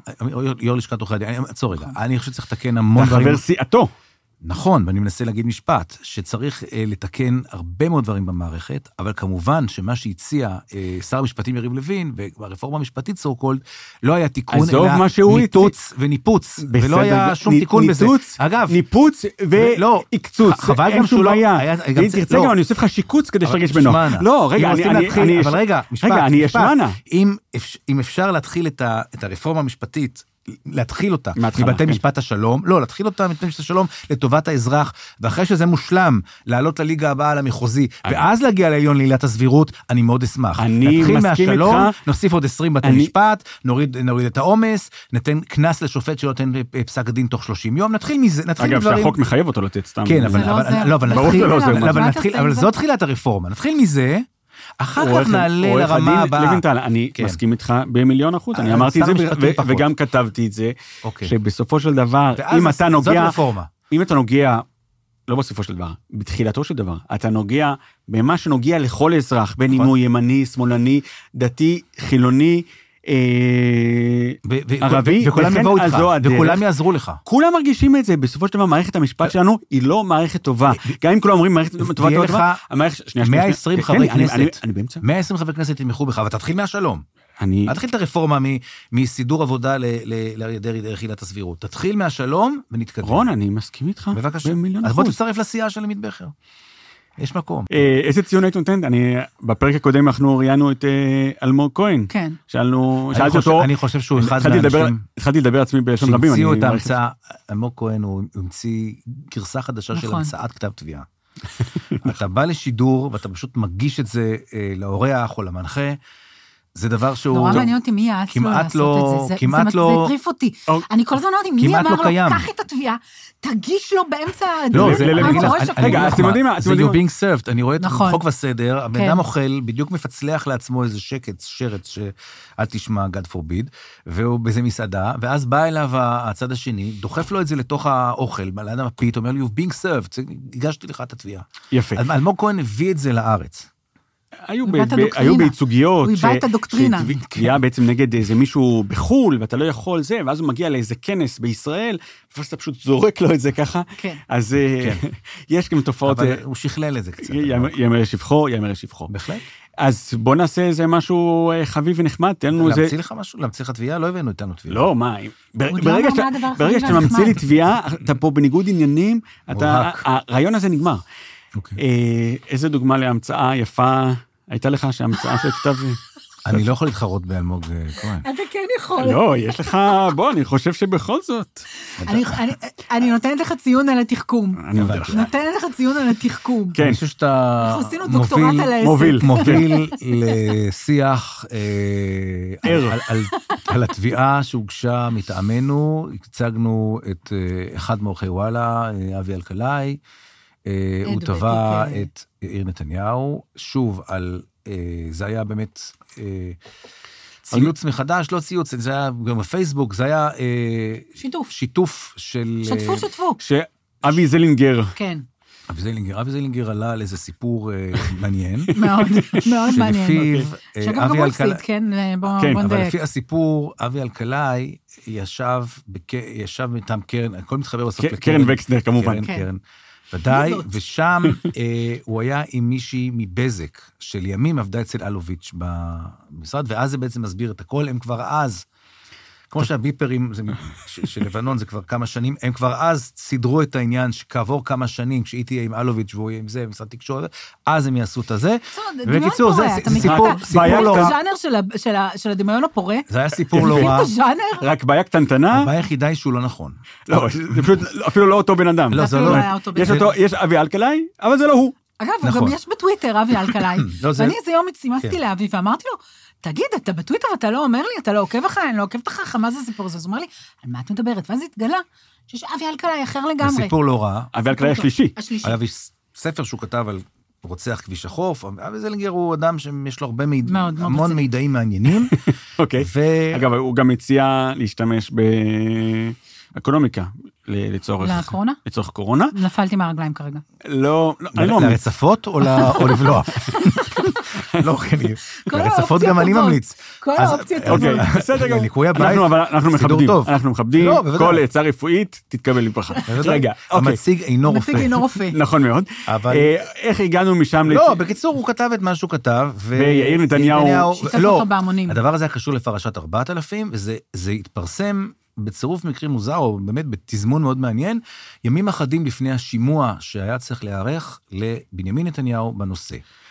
יו"ר לשכת עורכי הדין, עצור רגע, אני חושב שצריך לתקן המון דברים. חבר סיעתו. נכון, ואני מנסה להגיד משפט, שצריך לתקן הרבה מאוד דברים במערכת, אבל כמובן שמה שהציע שר המשפטים יריב לוין, והרפורמה המשפטית סו-קולד, לא היה תיקון, אלא ניתוץ וניפוץ, ולא היה שום תיקון בזה. אגב, ניפוץ ועקצוץ. חבל גם שהוא לא היה... אם תרצה גם, אני אוסיף לך שיקוץ כדי שתרגיש בנוח. לא, רגע, אני אבל רגע, אני אשמנה. אם אפשר להתחיל את הרפורמה המשפטית, להתחיל אותה מבתי משפט השלום, לא, להתחיל אותה מבתי משפט השלום לטובת האזרח, ואחרי שזה מושלם, לעלות לליגה הבאה למחוזי, ואז להגיע לעליון לעילת הסבירות, אני מאוד אשמח. נתחיל מהשלום, נוסיף עוד 20 בתי משפט, נוריד את העומס, ניתן כנס לשופט שלא נותן פסק דין תוך 30 יום, נתחיל מזה, נתחיל דברים. אגב, שהחוק מחייב אותו לתת סתם. כן, אבל זו תחילת הרפורמה, נתחיל מזה, אחר כך נעלה לרמה הבאה. לוינטל, אני מסכים איתך ב1,000,000%, אני אמרתי את זה וגם כתבתי את זה, שבסופו של דבר, אם אתה נוגע, לא בסופו של דבר, בתחילתו של דבר, אתה נוגע במה שנוגע לכל אזרח, בין אם הוא ימני, שמאלני, דתי, חילוני, ערבי, וכולם יבואו איתך, וכולם יעזרו לך. כולם מרגישים את זה, בסופו של דבר, מערכת המשפט שלנו היא לא מערכת טובה. גם אם כולם אומרים מערכת טובה, 120 חברי כנסת, 120 חברי כנסת יתמכו בך, ותתחיל מהשלום. תתחיל את הרפורמה מסידור עבודה לדרך עילת הסבירות. תתחיל מהשלום ונתקדם. רון, אני מסכים איתך. בבקשה. אז בוא תצטרף לסיעה של עמית בכר. יש מקום. איזה ציון היית נותנת? בפרק הקודם אנחנו ראיינו את אלמוג כהן. כן. שאלתי אותו. אני חושב שהוא אחד מהאנשים. התחלתי לדבר עצמי בלשון רבים. שהמציאו את ההמצאה, אלמוג כהן הוא המציא גרסה חדשה של המצאת כתב תביעה. אתה בא לשידור ואתה פשוט מגיש את זה לאורח או למנחה. זה דבר שהוא... נורא מעניין אותי מי יעץ לו לעשות את זה. כמעט לא... זה הטריף אותי. אני כל הזמן אמרתי, מי אמר לו, קח את התביעה, תגיש לו באמצע... לא, זה רגע, אתם יודעים מה? זה you're being served. אני רואה את חוק וסדר, הבן אדם אוכל, בדיוק מפצלח לעצמו איזה שרץ, שאל תשמע, God forbid, והוא באיזה מסעדה, ואז בא אליו הצד השני, דוחף לו את זה לתוך האוכל, ליד המפית, אומר לי, you're being served, הגשתי לך את התביעה. יפה. אלמוג כהן הביא את זה לארץ. היו בייצוגיות, הוא היווה את הדוקטרינה. תביעה בעצם נגד איזה מישהו בחול, ואתה לא יכול זה, ואז הוא מגיע לאיזה כנס בישראל, ואז אתה פשוט זורק לו את זה ככה, אז יש גם תופעות... אבל הוא שכלל את זה קצת. יאמר שבחו, יאמר שבחו. בהחלט. אז בוא נעשה איזה משהו חביב ונחמד, תן לנו איזה... להמציא לך משהו? להמציא לך תביעה? לא הבאנו איתנו תביעה. לא, מה? ברגע שאתה ממציא לי תביעה, אתה פה בניגוד עניינים, הרעיון הזה נגמר. איזה דוגמה להמצאה יפה הייתה לך שההמצאה שכתב... אני לא יכול להתחרות באלמוג כהן. אתה כן יכול. לא, יש לך... בוא, אני חושב שבכל זאת. אני נותנת לך ציון על התחכום. נותנת לך ציון על התחכום. כן. אני חושב שאתה מוביל לשיח על התביעה שהוגשה מטעמנו, הצגנו את אחד מעורכי וואלה, אבי אלקלעי, הוא תבע את יאיר נתניהו, שוב על, זה היה באמת ציוץ מחדש, לא ציוץ, זה היה גם בפייסבוק, זה היה שיתוף של... שתפו. שאבי זלינגר. כן. אבי זלינגר עלה על איזה סיפור מעניין. מאוד מעניין. שלפיו שגם גם מפסיד, כן? אבל לפי הסיפור, אבי אלקלעי ישב מטעם קרן, הכל מתחבר בסוף לקרן. קרן וקסנר כמובן. קרן. ודאי, ושם הוא היה עם מישהי מבזק, של ימים עבדה אצל אלוביץ' במשרד, ואז זה בעצם מסביר את הכל, הם כבר אז, כמו שהביפרים של לבנון זה כבר כמה שנים, הם כבר אז סידרו את העניין שכעבור כמה שנים, כשהיא תהיה עם אלוביץ' והוא יהיה עם זה, משרד תקשורת, אז הם יעשו את הזה. ובקיצור, זה סיפור לא רע. הז'אנר של הדמיון הפורה. זה היה סיפור לא רע. רק בעיה קטנטנה. הבעיה היחידה היא שהוא לא נכון. לא, זה פשוט אפילו לא אותו בן אדם. לא, זה לא. יש אבי אלקלעי, אבל זה לא הוא. אגב, הוא גם יש בטוויטר אבי אלקלעי. ואני איזה יום סימסתי לאבי ואמרתי לו, תגיד, אתה בטוויטר ואתה לא אומר לי, אתה לא עוקב אחרי, אני לא עוקבת אחריך, מה זה הסיפור הזה? אז הוא אומר לי, על מה את מדברת? ואז התגלה שיש אבי אלקלעי אחר לגמרי. זה סיפור לא רע. אבי אלקלעי השלישי. היה ספר שהוא כתב על רוצח כביש החוף, אבי זלינגר הוא אדם שיש לו המון מידעים מעניינים. אוקיי. אגב, הוא גם הציע להשתמש באקונומיקה. לצורך קורונה. נפלתי מהרגליים כרגע. לא, לרצפות או לבלוע? לא, לרצפות גם אני ממליץ. כל האופציות. אוקיי, בסדר גם. אנחנו מכבדים, כל עצה רפואית תתקבל לברכה. רגע, המציג אינו רופא. נכון מאוד. איך הגענו משם? לא, בקיצור הוא כתב את מה שהוא כתב. ויאיר נתניהו. לא, הדבר הזה קשור לפרשת 4000, וזה התפרסם בצירוף מקרים מוזר, או באמת בתזמון מאוד מעניין, ימים אחדים לפני השימוע שהיה צריך להיערך לבנימין נתניהו בנושא.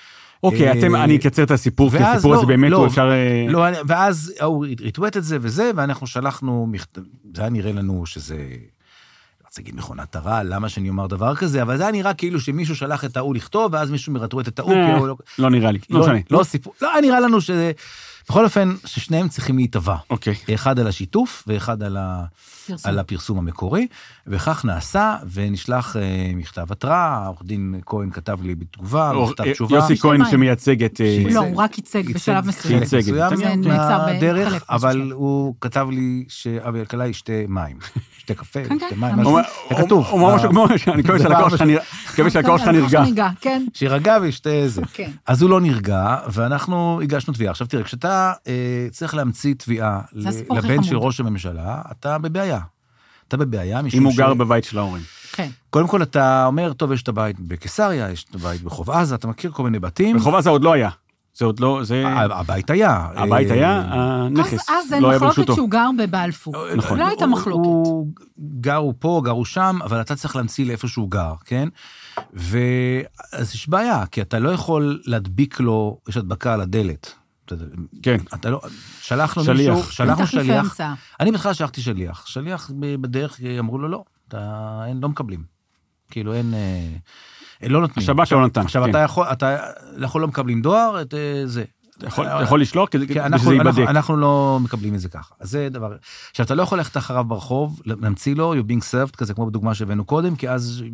אוקיי, אני אקצר את הסיפור, כי הסיפור הזה באמת הוא אפשר... לא, ואז הוא ריטווט את זה וזה, ואנחנו שלחנו, זה היה נראה לנו שזה... רוצה להגיד מכונת הרע, למה שאני אומר דבר כזה, אבל זה היה נראה כאילו שמישהו שלח את ההוא לכתוב, ואז מישהו מרטווט את ההוא, לא נראה לי, לא משנה. לא סיפור, לא, נראה לנו שזה, בכל אופן, ששניהם צריכים להתאבע. אוקיי. אחד על השיתוף, ואחד על הפרסום המקורי, וכך נעשה, ונשלח מכתב התראה, עורך דין כהן כתב לי בתגובה, מכתב תשובה. יוסי כהן שמייצג את... לא, הוא רק ייצג בשלב מסוים. זה נעצר בדרך, אבל הוא כתב לי שאבי אלקלעי ישתה מים. שתי קפה, שתי מים, זה כתוב. אני מקווה שהלקוח שלך נרגע. שירגע וישתה איזה. אז הוא לא נרגע, ואנחנו הגשנו תביעה. עכשיו תראה, כשאתה צריך להמציא תביעה לבן של ראש הממשלה, אתה בבעיה. אתה בבעיה. אם הוא גר בבית של ההורים. כן. קודם כל אתה אומר, טוב, יש את הבית בקיסריה, יש את הבית בחוב עזה, אתה מכיר כל מיני בתים. בחוב עזה עוד לא היה. זה עוד לא, זה... הבית היה. הבית היה, הנכס. אז אין מחלוקת שהוא גר בבלפור. נכון. לא הייתה מחלוקת. הוא גרו פה, גרו שם, אבל אתה צריך להמציא לאיפה שהוא גר, כן? ואז יש בעיה, כי אתה לא יכול להדביק לו, יש הדבקה על הדלת. כן. אתה לא, שלחנו מישהו, שלחנו שליח. אני בכלל שלחתי שליח. שליח בדרך אמרו לו, לא, לא מקבלים. כאילו אין... לא נותנים. השב"כ לא נתן. עכשיו, אתה לא מקבלים דואר, את זה. אתה יכול לשלוח כדי שזה ייבדק. אנחנו לא מקבלים את זה ככה. אז זה דבר... עכשיו, אתה לא יכול ללכת אחריו ברחוב, נמציא לו, you're being served, כזה כמו בדוגמה שהבאנו קודם, כי אז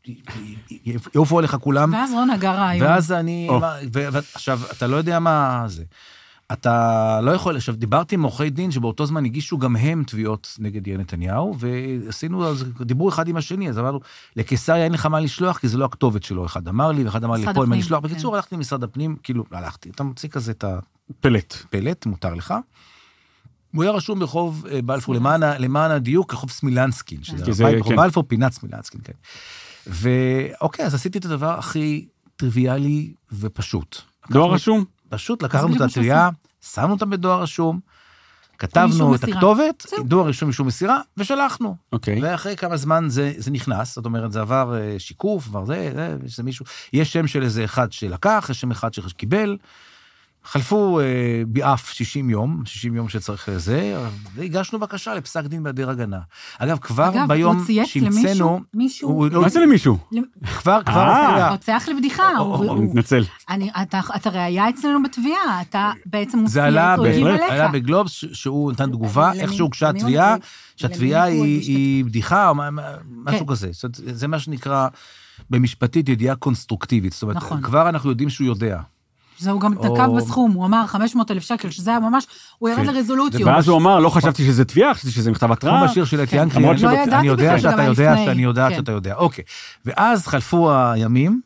יעופו עליך כולם. ואז רונה גרה היום. ואז אני... עכשיו, אתה לא יודע מה זה. אתה לא יכול... עכשיו, דיברתי עם עורכי דין שבאותו זמן הגישו גם הם תביעות נגד יאיר נתניהו, ועשינו, דיברו אחד עם השני, אז אמרנו, לקיסריה אין לך מה לשלוח, כי זה לא הכתובת שלו. אחד אמר לי, ואחד אמר לי, פה אין מה לשלוח. בקיצור, הלכתי למשרד הפנים, כאילו, הלכתי. אתה מוציא כזה את הפלט, מותר לך. הוא היה רשום ברחוב בלפור, למען הדיוק, רחוב סמילנסקין, שזה רחוב בלפור, פינת סמילנסקין, כן. ואוקיי, אז עשיתי את הדבר הכי טריוויאלי ופשוט. דואר רשום? פשוט לקחנו את התביעה, שמנו אותם בדואר רשום, כתבנו את הכתובת, דואר רשום משום מסירה, ושלחנו. ואחרי כמה זמן זה נכנס, זאת אומרת, זה עבר שיקוף, עבר זה מישהו, יש שם של איזה אחד שלקח, יש שם אחד שקיבל, חלפו באף 60 יום שצריך לזה, והגשנו בקשה לפסק דין בהיעדר הגנה. אגב, כבר ביום שהמצאנו... מה זה למישהו? כבר... הוצאח לבדיחה. הוא מתנצל. אתה ראייה אצלנו בתביעה, אתה בעצם מוציאה זה אותו הגיב אליך. עלה בגלובס שהוא נתן תגובה, איך שהוגשה התביעה, שהתביעה היא בדיחה, או משהו כזה. זה מה שנקרא במשפטית ידיעה קונסטרוקטיבית. זאת אומרת, כבר אנחנו יודעים שהוא יודע. זהו גם תקב בסכום, הוא אמר 500,000 שקל, שזה היה ממש, הוא ירד לרזולוציות. ואז הוא אמר, לא חשבתי שזה תביעה, חשבתי שזה מכתב התראה. כמו בשיר של אטיאנקרי, אני יודע שאתה יודע שאני יודעת שאתה יודע. אוקיי, ואז חלפו הימים,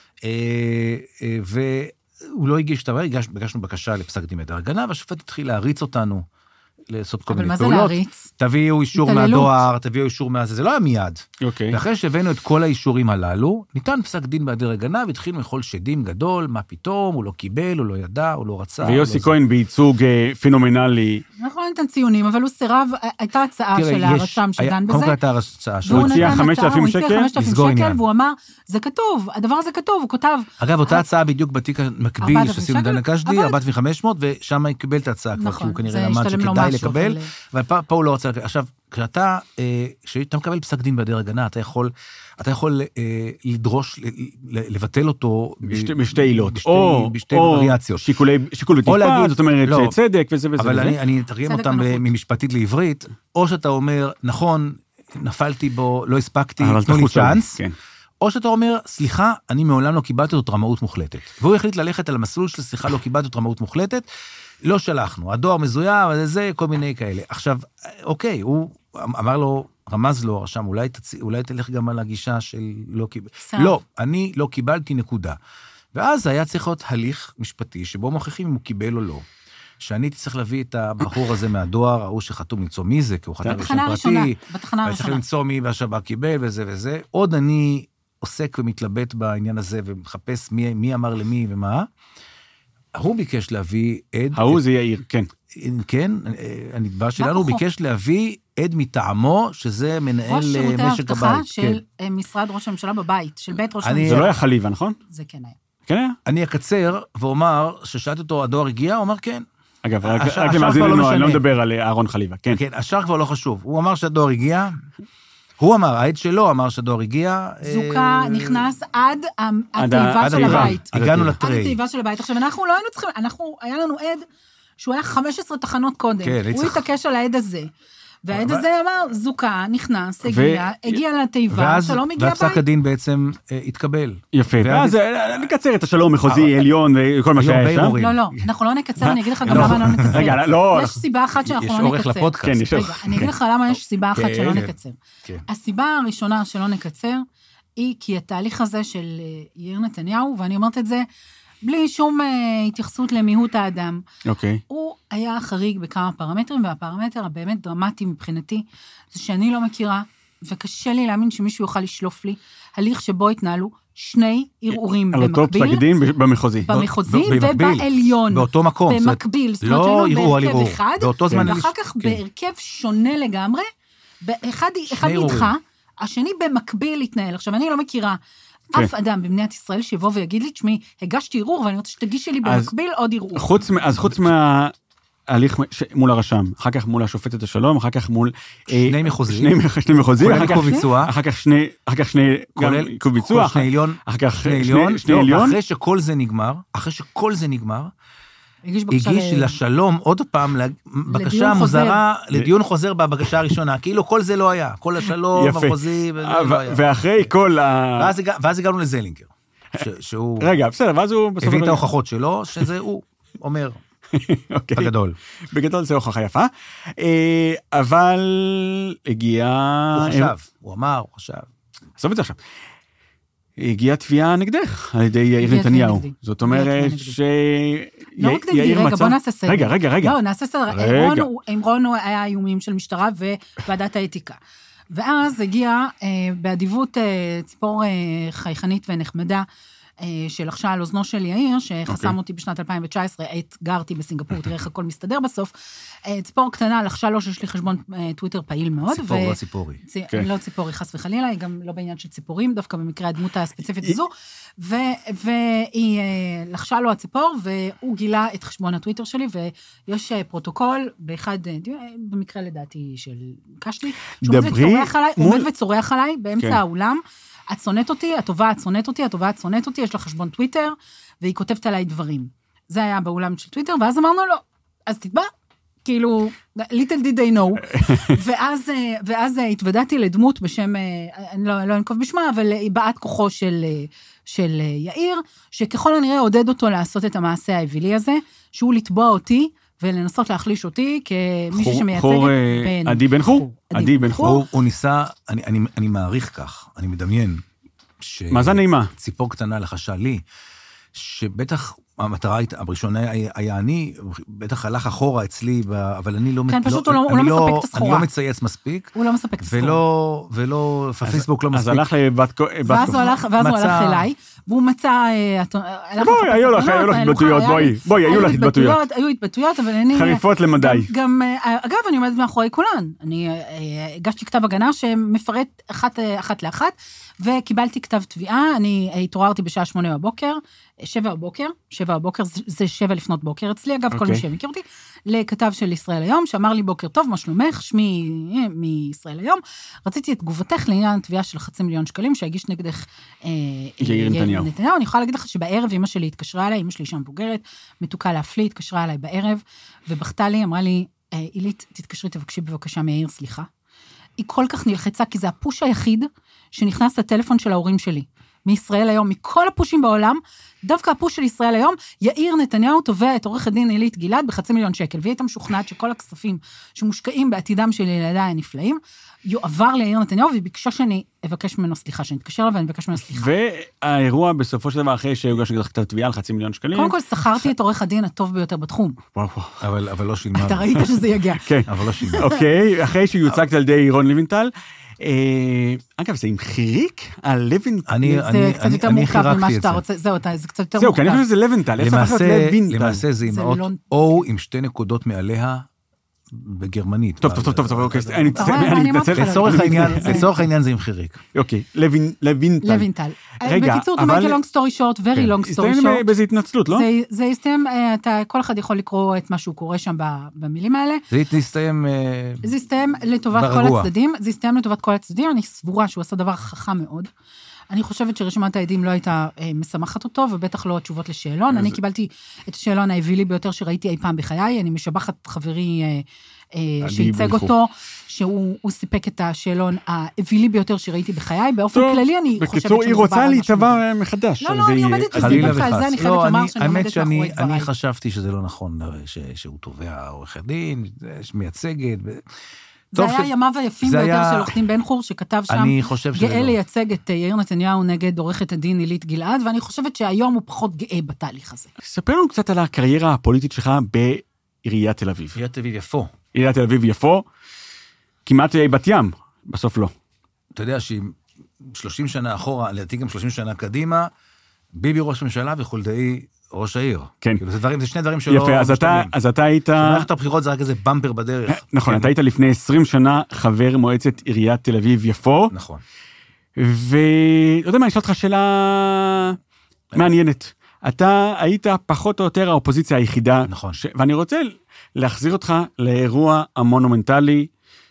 והוא לא הגיש דבר, הגשנו בקשה לפסק דין בהיעדר הגנה, והשופט התחיל להריץ אותנו, לעשות כל מיני פעולות. תביאו אישור מהדואר, תביאו אישור מהזה, זה לא היה מיד. ואחרי שהבאנו את כל האישורים הללו, ניתן פסק דין בהיעדר הגנה, והתחיל מכל שדים גדול, מה פתאום, הוא לא קיבל, הוא לא ידע, הוא לא רצה. ויוסי כהן בייצוג פנומנלי. נכון, נתן ציונים, אבל הוא סירב, הייתה הצעה של הרשם שדן בזה. קודם כל הייתה הצעה שלו. הוא הציע 5,000 שקל, והוא אמר, זה כתוב, הדבר הזה כתוב, הוא כותב. אגב, אותה הצעה בדיוק בתיק המקביל שעשינו דן הקשדי, 4,500, ושם הוא קיבל את ההצעה כבר, כי הוא כנראה למד שכדאי לקבל, ופה הוא לא רצה לקבל. עכשיו, כשאתה מקבל פסק דין בהיעדר הגנה, אתה יכול לדרוש, לבטל אותו בשתי עילות, בשתי וריאציות. שיקול בטיפה, זאת אומרת, צדק וזה וזה. אבל אני אתרגם אותם ממשפטית לעברית, או שאתה אומר, נכון, נפלתי בו, לא הספקתי, תנו לי צ'אנס, או שאתה אומר, סליחה, אני מעולם לא קיבלתי אותו רמאות מוחלטת. והוא החליט ללכת על המסלול של סליחה, לא קיבלתי אותו רמאות מוחלטת, לא שלחנו, הדואר מזויה, זה כל מיני כאלה. עכשיו, אוקיי, הוא אמר לו, רמז לו, הרשם, אולי תלך גם על הגישה של לא קיבל. לא, אני לא קיבלתי נקודה. ואז היה צריך להיות הליך משפטי, שבו מוכיחים אם הוא קיבל או לא. שאני צריך להביא את הבחור הזה מהדואר, ההוא שחתום למצוא מי זה, כי הוא חתם בשם פרטי, וצריך למצוא מי והשב"כ קיבל וזה וזה. עוד אני עוסק ומתלבט בעניין הזה, ומחפש מי אמר למי ומה. הוא ביקש להביא עד... ההוא זה יאיר, כן. כן, הנתבע שלנו, הוא ביקש להביא עד מטעמו, שזה מנהל משק הבית. ראש שירותי האבטחה של משרד ראש הממשלה בבית, של בית ראש הממשלה. זה לא היה חליבה, נכון? זה כן היה. כן? אני אקצר ואומר, ששאלתי אותו, הדואר הגיע? הוא אומר כן. אגב, רק למאזין לנו, אני לא מדבר על אהרון חליבה, כן. כן, השאר כבר לא חשוב. הוא אמר שהדואר הגיע, הוא אמר, העד שלו אמר שהדואר הגיע. זוקה נכנס עד התיבה של הבית. הגענו לטרי. עד התיבה של הבית. עכשיו, אנחנו לא היינו צריכים, היה לנו עד שהוא היה 15 תחנות קודם. הוא התעקש על העד הזה. והעד הזה אמר, זוקה, נכנס, הגיע לתיבה, שלום הגיע הבית. והפסק הדין בעצם התקבל. יפה, ואז נקצר את השלום מחוזי, עליון וכל מה שהיה שם. לא, אנחנו לא נקצר, אני אגיד לך גם למה לא נקצר. רגע, לא. יש סיבה אחת שאנחנו לא נקצר. יש אורך לפודקאסט. רגע, אני אגיד לך למה יש סיבה אחת שלא נקצר. הסיבה הראשונה שלא נקצר, היא כי התהליך הזה של יאיר נתניהו, ואני אומרת את זה, בלי שום התייחסות למיהות האדם. אוקיי. הוא היה חריג בכמה פרמטרים, והפרמטר הבאמת דרמטי מבחינתי, זה שאני לא מכירה, וקשה לי להאמין שמישהו יוכל לשלוף לי, הליך שבו התנהלו 2 ערעורים במקביל. על אותו פסק דין במחוזי. במחוזי ובעליון. באותו מקום. במקביל. זאת אומרת, לא ערעור על ערעור. אחד, ואחר כך בהרכב שונה לגמרי, אחד נדחה, השני במקביל התנהל. עכשיו, אני לא מכירה אף אדם במדינת ישראל שיבוא ויגיד לי, תשמעי, הגשתי ערעור, ואני רוצה שתגישי לי במקביל עוד ערעור. אז חוץ מההליך מול הרשם, אחר כך מול השופטת השלום, אחר כך מול 2 מחוזיים, שני מחוזיים, כולל עיכוב ביצוע, אחר כך שני עיכוב ביצוע, שני עליון, אחר כך שני עליון, ואחרי שכל זה נגמר, הגיש לשלום עוד פעם בקשה מוזרה, לדיון חוזר בבקשה הראשונה, כאילו כל זה לא היה, כל השלום, המחוזי, ואחרי כל ואז הגענו לזלינגר, שהוא... רגע, בסדר, ואז הוא... הביא את ההוכחות שלו, שזה הוא אומר, בגדול. בגדול זה הוכחה יפה, אבל הגיע... הוא אמר, הוא חשב. עזוב את זה עכשיו. הגיעה תביעה נגדך על ידי יאיר נתניהו. זאת אומרת לא רק נגדי, רגע, בוא נעשה סדר. רגע. לא, נעשה סדר. עם רונו היה איומים של משטרה וועדת האתיקה. ואז הגיעה באדיבות ציפור חייכנית ונחמדה, שלחשה על אוזנו של יאיר, שחסם אותי בשנת 2019, גרתי בסינגפור, תראה איך הכל מסתדר בסוף. ציפור קטנה, לחשה לו שיש לי חשבון טוויטר פעיל מאוד. ציפור לא ציפורי. לא ציפורי חס וחלילה, היא גם לא בעניין של ציפורים, דווקא במקרה הדמות הספציפית הזו, והיא לחשה לו הציפור, והוא גילה את חשבון הטוויטר שלי, ויש פרוטוקול באחד, במקרה לדעתי של קשלי, שהוא עומד וצורח עליי באמצע האולם, את שונאת אותי, הטובה את שונאת אותי, יש לה חשבון טוויטר, והיא כותבת עליי דברים. זה היה באולם של טוויטר, ואז אמרנו לו, אז תתבע, כאילו, little did they know, ואז התוודעתי לדמות בשם, אני לא אנקוב בשמה, אבל היא באת כוחו של יאיר, שככל הנראה עודד אותו לעשות את המעשה האווילי הזה, שהוא לתבוע אותי, ולנסות להחליש אותי כמישהו שמייצג עדי בן חור. עדי בן חור. הוא ניסה, אני מעריך כך, אני מדמיין. מה זה נעימה? ציפור קטנה לחשה לי, שבטח המטרה הראשונה היה אני, בטח הלך אחורה אצלי, אבל אני לא... כן, פשוט הוא לא מספק את הסחורה. אני לא מצייץ מספיק. הוא לא מספק את הסחורה. ולא, פייסבוק לא מספיק. אז הלך לבת... ואז הוא הלך אליי, והוא מצא... בואי, היו לך התבטאויות, בואי, היו לך התבטאויות. היו התבטאויות, אבל אני... חריפות למדי. גם, אגב, אני עומדת מאחורי כולן. אני הגשתי כתב הגנה שמפרט אחת לאחת, וקיבלתי כתב תביעה, אני התעוררתי בשעה 8 בבוקר, 7 בבוקר, זה 7 לפנות בוקר אצלי, אגב, כל מי שמכיר אותי, לכתב של ישראל היום, שאמר לי בוקר טוב, מה שלומך, שמי מישראל היום, רציתי את תגובתך לעניין תביעה של 500,000 שקלים, שהגיש נגדך יאיר נתניהו. אני יכולה להגיד לך שבערב אמא שלי התקשרה אליי, אמא שלי שם מבוגרת, מתוקה להפליא, התקשרה אליי בערב, ובכתה לי, אמרה לי, אילית, תתקשרי, תבקשי בבקשה מיאיר, סליחה. היא כל כך נלחצה, כי זה הפוש היחיד שנכנס לטלפון של ההורים שלי. מישראל היום, מכל הפושים בעולם, דווקא הפוש של ישראל היום, יאיר נתניהו תובע את עורך הדין אילית גלעד ב500,000 שקל, והיא הייתה משוכנעת שכל הכספים שמושקעים בעתידם של ילדיי הנפלאים, יועבר ליאיר נתניהו, והיא ביקשה שאני אבקש ממנו סליחה, שאני אתקשר לה ואני אבקש ממנו סליחה. והאירוע בסופו של דבר אחרי שהוגש נגדך כתב תביעה על 500,000 שקלים. קודם כל שכרתי את עורך הדין הטוב ביותר בתחום. אבל לא שילמה. אתה ראית שזה יגיע. כן. אבל לא שילמה. אוקיי, אחרי שיוצגת על ידי רון לוינטל, אגב, זה עם חיריק על לוינטל. זה קצת יותר מורכב ממה שאתה רוצה, זה קצת יותר מורכב. זהו, כי אני חושב שזה לוינטל, למעשה זה עם אות O עם 2 נקודות מעליה, בגרמנית. טוב, אוקיי, אני מתנצל. לצורך העניין זה עם חיריק. אוקיי, לוינטל. רגע, בקיצור, to make a long story short, very long story short. הסתיים באיזו התנצלות, לא? זה הסתיים, כל אחד יכול לקרוא את מה שהוא קורא שם במילים האלה. זה הסתיים לטובת כל הצדדים, זה הסתיים לטובת כל הצדדים, אני סבורה שהוא עשה דבר חכם מאוד. אני חושבת שרשימת העדים לא הייתה משמחת אותו, ובטח לא התשובות לשאלון. אני קיבלתי את השאלון האווילי ביותר שראיתי אי פעם בחיי, אני משבחת חברי שייצג אותו, שהוא סיפק את השאלון האווילי ביותר שראיתי בחיי, באופן כללי אני חושבת בקיצור, היא רוצה להתבע מחדש. לא, אני עומדת בזה, על זה אני חייבת לומר שאני עומדת מאחורי דבריי. אני חשבתי שזה לא נכון, שהוא תובע עורך הדין, מייצגת, זה היה ימיו היפים ביותר של עורך דין בן חור, שכתב שם, גאה לייצג את יאיר נתניהו נגד עורכת הדין עילית גלעד, ואני חושבת שהיום הוא פחות גאה בתהליך הזה. ספר לנו קצת על הקריירה הפוליטית שלך בעיריית תל אביב. עיריית תל אביב יפו. עיריית תל אביב יפו, כמעט בת ים, בסוף לא. אתה יודע ש30 שנה אחורה, לדעתי גם 30 שנה קדימה, ביבי ראש ממשלה וחולדאי ראש העיר. כן. זה שני דברים שלא... יפה, אז אתה היית... מערכת הבחירות זה רק איזה במפר בדרך. נכון, אתה היית לפני 20 שנה חבר מועצת עיריית תל אביב יפו. נכון. לא יודע מה, אני אשאל אותך שאלה מעניינת. אתה היית פחות או יותר האופוזיציה היחידה. נכון. ואני רוצה להחזיר אותך לאירוע המונומנטלי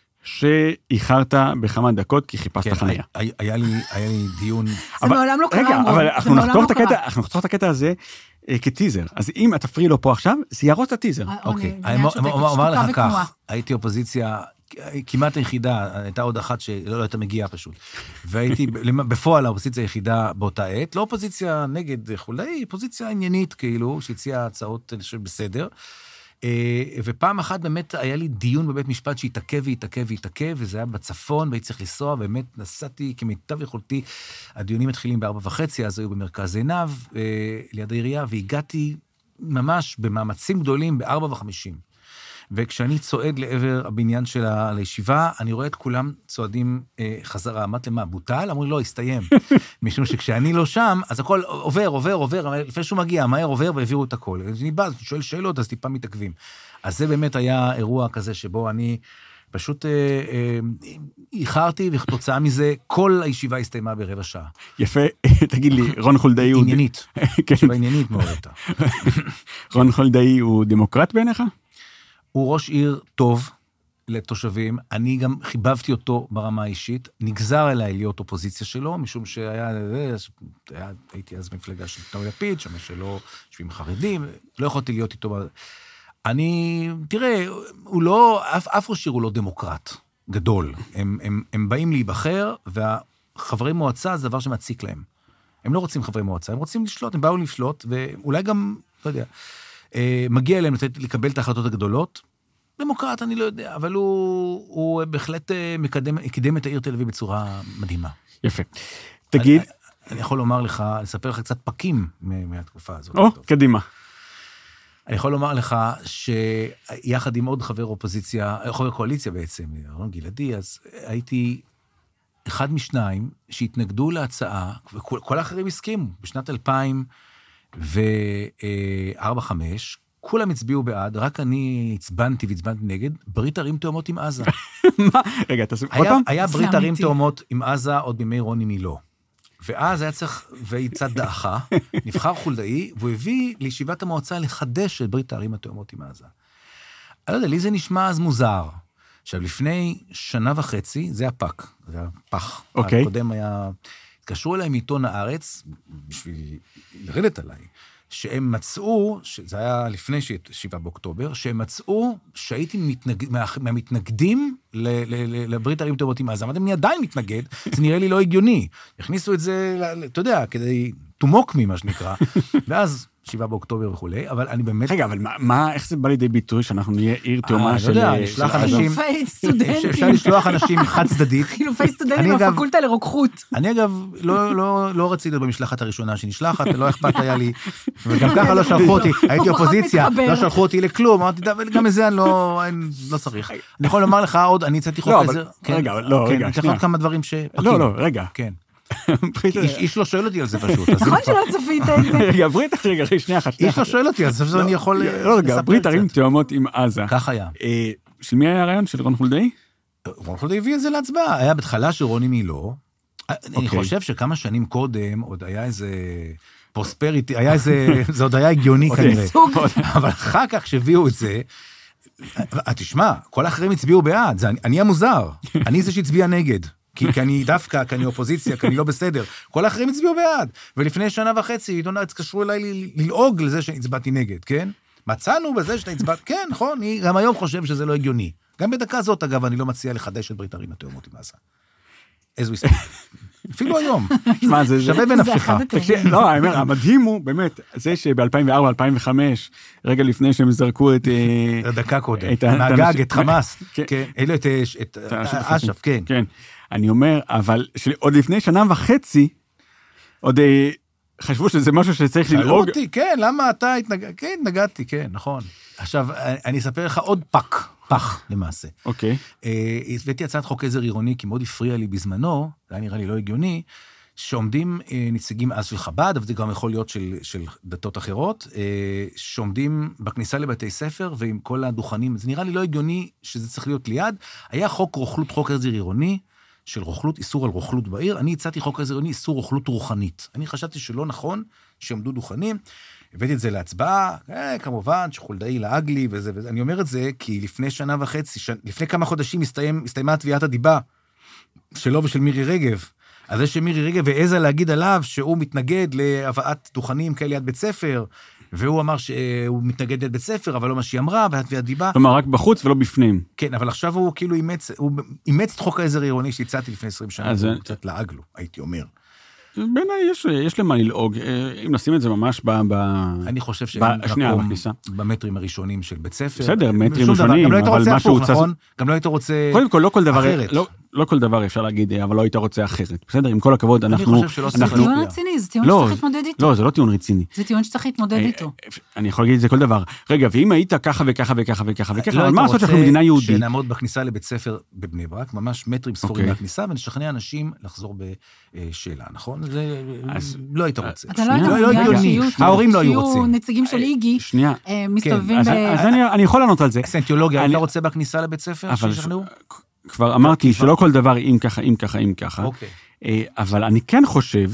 שאיחרת בכמה דקות כי חיפשת חניה. היה לי דיון... זה מעולם לא קרה. רגע, אבל אנחנו נחתוך את הקטע הזה כטיזר. אז אם את תפריעי לו פה עכשיו, זה ירוץ את הטיזר. אוקיי, אני אומר לך כך, הייתי אופוזיציה כמעט היחידה, הייתה עוד אחת שלא הייתה מגיעה פשוט. והייתי בפועל האופוזיציה היחידה באותה עת, לא אופוזיציה נגד חולדאי, אופוזיציה עניינית כאילו, שהציעה הצעות בסדר. ופעם אחת באמת היה לי דיון בבית משפט שהתעכב, וזה היה בצפון, והייתי צריך לנסוע, באמת נסעתי כמיטב יכולתי, הדיונים מתחילים ב4:30, אז היו במרכז עיניו, ליד העירייה, והגעתי ממש במאמצים גדולים ב4:50. וכשאני צועד לעבר הבניין של הישיבה, אני רואה את כולם צועדים חזרה. אמרתי למה, בוטל? אמרו לי, לא, הסתיים. משום שכשאני לא שם, אז הכל עובר, לפני שהוא מגיע, מהר עובר והעבירו את הכל. אני בא, שואל שאלות, אז טיפה מתעכבים. אז זה באמת היה אירוע כזה שבו אני פשוט איחרתי, וכתוצאה מזה, כל הישיבה הסתיימה ברבע שעה. יפה, תגיד לי, רון חולדאי הוא... עניינית. ישיבה עניינית מאוד הייתה. רון חולדאי הוא דמוקרט בעיניך? הוא ראש עיר טוב לתושבים, אני גם חיבבתי אותו ברמה האישית, נגזר אליי להיות אופוזיציה שלו, משום הייתי אז מפלגה של טוב לפיד, שם שלא יושבים חרדים, לא יכולתי להיות איתו. תראה, הוא לא, אף ראש עיר הוא לא דמוקרט גדול, הם באים להיבחר, והחברי מועצה זה דבר שמציק להם. הם לא רוצים חברי מועצה, הם רוצים לשלוט, הם באו לשלוט, ואולי גם, לא יודע, מגיע אליהם לקבל את ההחלטות הגדולות, דמוקרט אני לא יודע, אבל הוא בהחלט קידם את העיר תל אביב בצורה מדהימה. יפה. תגיד... אני יכול לומר לך, לספר לך קצת פקים מהתקופה הזאת. קדימה. אני יכול לומר לך שיחד עם עוד חבר אופוזיציה, חבר קואליציה בעצם, רון גלעדי, אז הייתי אחד משניים שהתנגדו להצעה, וכל האחרים הסכימו, בשנת 2004-2005, כולם הצביעו בעד, רק אני הצבנתי נגד, ברית ערים תאומות עם עזה. מה? רגע, תעשו עוד פעם? היה ברית ערים תאומות עם עזה עוד בימי רוני מילו. ואז היה צריך, והצד דעכה, נבחר חולדאי, והוא הביא לישיבת המועצה לחדש את ברית הערים התאומות עם עזה. אני לא יודע, לי זה נשמע אז מוזר. עכשיו, לפני 1.5 שנה, זה היה פק, זה היה פח. אוקיי. הקודם היה, התקשרו אליי מעיתון הארץ, בשביל לרדת עליי, שהם מצאו, שזה היה לפני 7 באוקטובר, שהם מצאו שהייתי מהמתנגדים לברית ערים תאומות עם עזה. אמרתם, אני עדיין מתנגד, זה נראה לי לא הגיוני. הכניסו את זה, אתה יודע, כדי תומוק ממה שנקרא, ואז 7 באוקטובר וכו', אבל אני באמת... רגע, אבל מה, איך זה בא לידי ביטוי שאנחנו נהיה עיר תאומה של... לא יודע, נשלח אנשים... חילופי סטודנטים. אפשר לשלוח אנשים חד צדדית. חילופי סטודנטים בפקולטה לרוקחות. אני אגב, לא רציתי במשלחת הראשונה שנשלחת, לא אכפת היה לי, וגם ככה לא שלחו אותי, הייתי אופוזיציה, לא שלחו אותי לכלום, אמרתי, גם את זה אני לא צריך. אני יכול לומר לך עוד, אני הצעתי חוק עזר. רגע, רגע, אני צריך עוד כמה דברים לא, רגע. כן. איש לא שואל אותי על זה פשוט. נכון שלא צפית את זה. רגע, שנייה אחת. איש לא שואל אותי על זה, אני יכול... לא, רגע, ברית ערים תאומות עם עזה. כך היה. של מי היה הרעיון? של רון חולדאי? רון חולדאי הביא את זה להצבעה, היה בתחלה שרוני מילו, אני חושב שכמה שנים קודם עוד היה איזה פרוספריטי, היה איזה, זה עוד היה הגיוני כנראה, אבל אחר כך שהביאו את זה, תשמע, כל האחרים הצביעו בעד, אני המוזר, אני זה שהצביע נגד, כי אני דווקא, כי אני אופוזיציה, כי אני לא בסדר, כל האחרים הצביעו בעד, ולפני שנה וחצי, עיתון הארץ קשרו אליי ללעוג לזה שהצבעתי נגד, כן? מצאנו בזה שאתה הצבעת, כן, נכון, אני גם היום חושב שזה לא הגיוני. גם בדקה זאת, אגב, אני לא מציע לחדש את ברית הרינה תאומות עם עזה. איזו הסתכל. אפילו היום. שווה בנפשך. לא, המדהים הוא, באמת, זה שב-2004, 2005, רגע לפני שהם זרקו את... דקה קודם. נגג, את חמאס. אלו את אש"ף, כן. כן. אני אומר, אבל עוד לפני שנה וחצי, עוד חשבו שזה משהו שצריך ללעוג. שאלו אותי, כן, למה אתה התנגד? כן, התנגדתי, כן, נכון. עכשיו, אני אספר לך עוד פח למעשה. אוקיי. הבאתי הצעת חוק עזר עירוני, כי מאוד הפריע לי בזמנו, זה היה נראה לי לא הגיוני, שעומדים נציגים אז של חב"ד, אבל זה גם יכול להיות של דתות אחרות, שעומדים בכניסה לבתי ספר, ועם כל הדוכנים, זה נראה לי לא הגיוני שזה צריך להיות ליד. היה חוק רוכלות, חוק עזר עירוני, של רוכלות, איסור על רוכלות בעיר. אני הצעתי חוק עזר עירוני, איסור רוכלות רוחנית. אני חשבתי שלא נכון שעמדו דוכנים, הבאתי את זה להצבעה, כמובן שחולדאי לעג לי, ואני אומר את זה כי לפני שנה וחצי, לפני כמה חודשים הסתיימה תביעת הדיבה שלו ושל מירי רגב. אז זה שמירי רגב העזה להגיד עליו שהוא מתנגד להבאת דוכנים כאלה ליד בית ספר, והוא אמר שהוא מתנגד ליד בית ספר, אבל לא מה שהיא אמרה, והתביעת דיבה. כלומר, רק בחוץ ולא בפנים. כן, אבל עכשיו הוא כאילו אימץ את חוק העזר העירוני שהצעתי לפני 20 שנה, הוא קצת לעג לו, הייתי אומר. בעיניי יש למה ללעוג, אם נשים את זה ממש אני חושב שאין מקום במטרים הראשונים של בית ספר. בסדר, מטרים ראשונים, אבל משהו... גם לא היית רוצה קודם כל, לא כל דבר אפשר להגיד, אבל לא היית רוצה אחרת. בסדר, עם כל הכבוד, אנחנו... אני חושב שלא צריך... זה טיעון רציני, זה טיעון שצריך להתמודד איתו. לא, זה לא טיעון רציני. זה טיעון שצריך להתמודד איתו. אני יכול להגיד את זה כל דבר. רגע, ואם היית ככה וככה וככה וככה וככה, אבל מה לעשות שאנחנו מדינה יהודית? שנעמוד בכניסה לבית ספר בבני ברק, ממש מטרים ספורים מהכניסה, ונשכנע אנשים לחזור בשאלה, נכון? זה לא היית רוצה. אתה לא היית ההורים לא היו רוצים. שיהיו נציגים של איגי, מסתובבים אני יכול לענות על זה. סנטיולוגיה, אתה רוצה בכניסה לבית ספר שישכנעו? כבר אמרתי שלא כל דבר אם ככה, אם ככה, אם ככה. אבל אני כן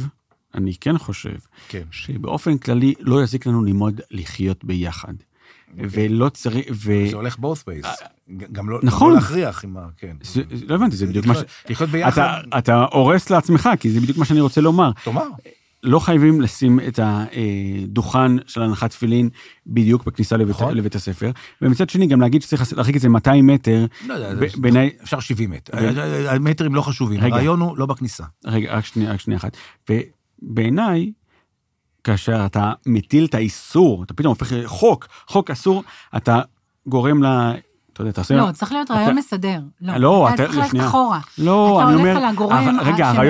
חושב שבאופן כללי לא יזיק לנו ללמוד לחיות ביחד. ולא צריך... זה הולך both ways. גם לא להכריח עם ה... לא הבנתי, זה בדיוק מה ש... לחיות ביחד. אתה הורס לעצמך, כי זה בדיוק מה שאני רוצה לומר. תאמר. לא חייבים לשים את הדוכן של הנחת תפילין בדיוק בכניסה לבית הספר, ומצד שני גם להגיד שצריך להרחיק את זה 200 מטר, אפשר 70 מטר, המטרים לא חשובים, הרעיון הוא לא בכניסה. רגע, רק שנייה אחת, ובעיניי, כאשר אתה מטיל את האיסור, אתה פתאום הופך חוק אסור, אתה גורם לא, צריך להיות רעיון מסדר. לא, אתה צריך ללכת אחורה. לא, אני אומר... אתה הולך על הגורם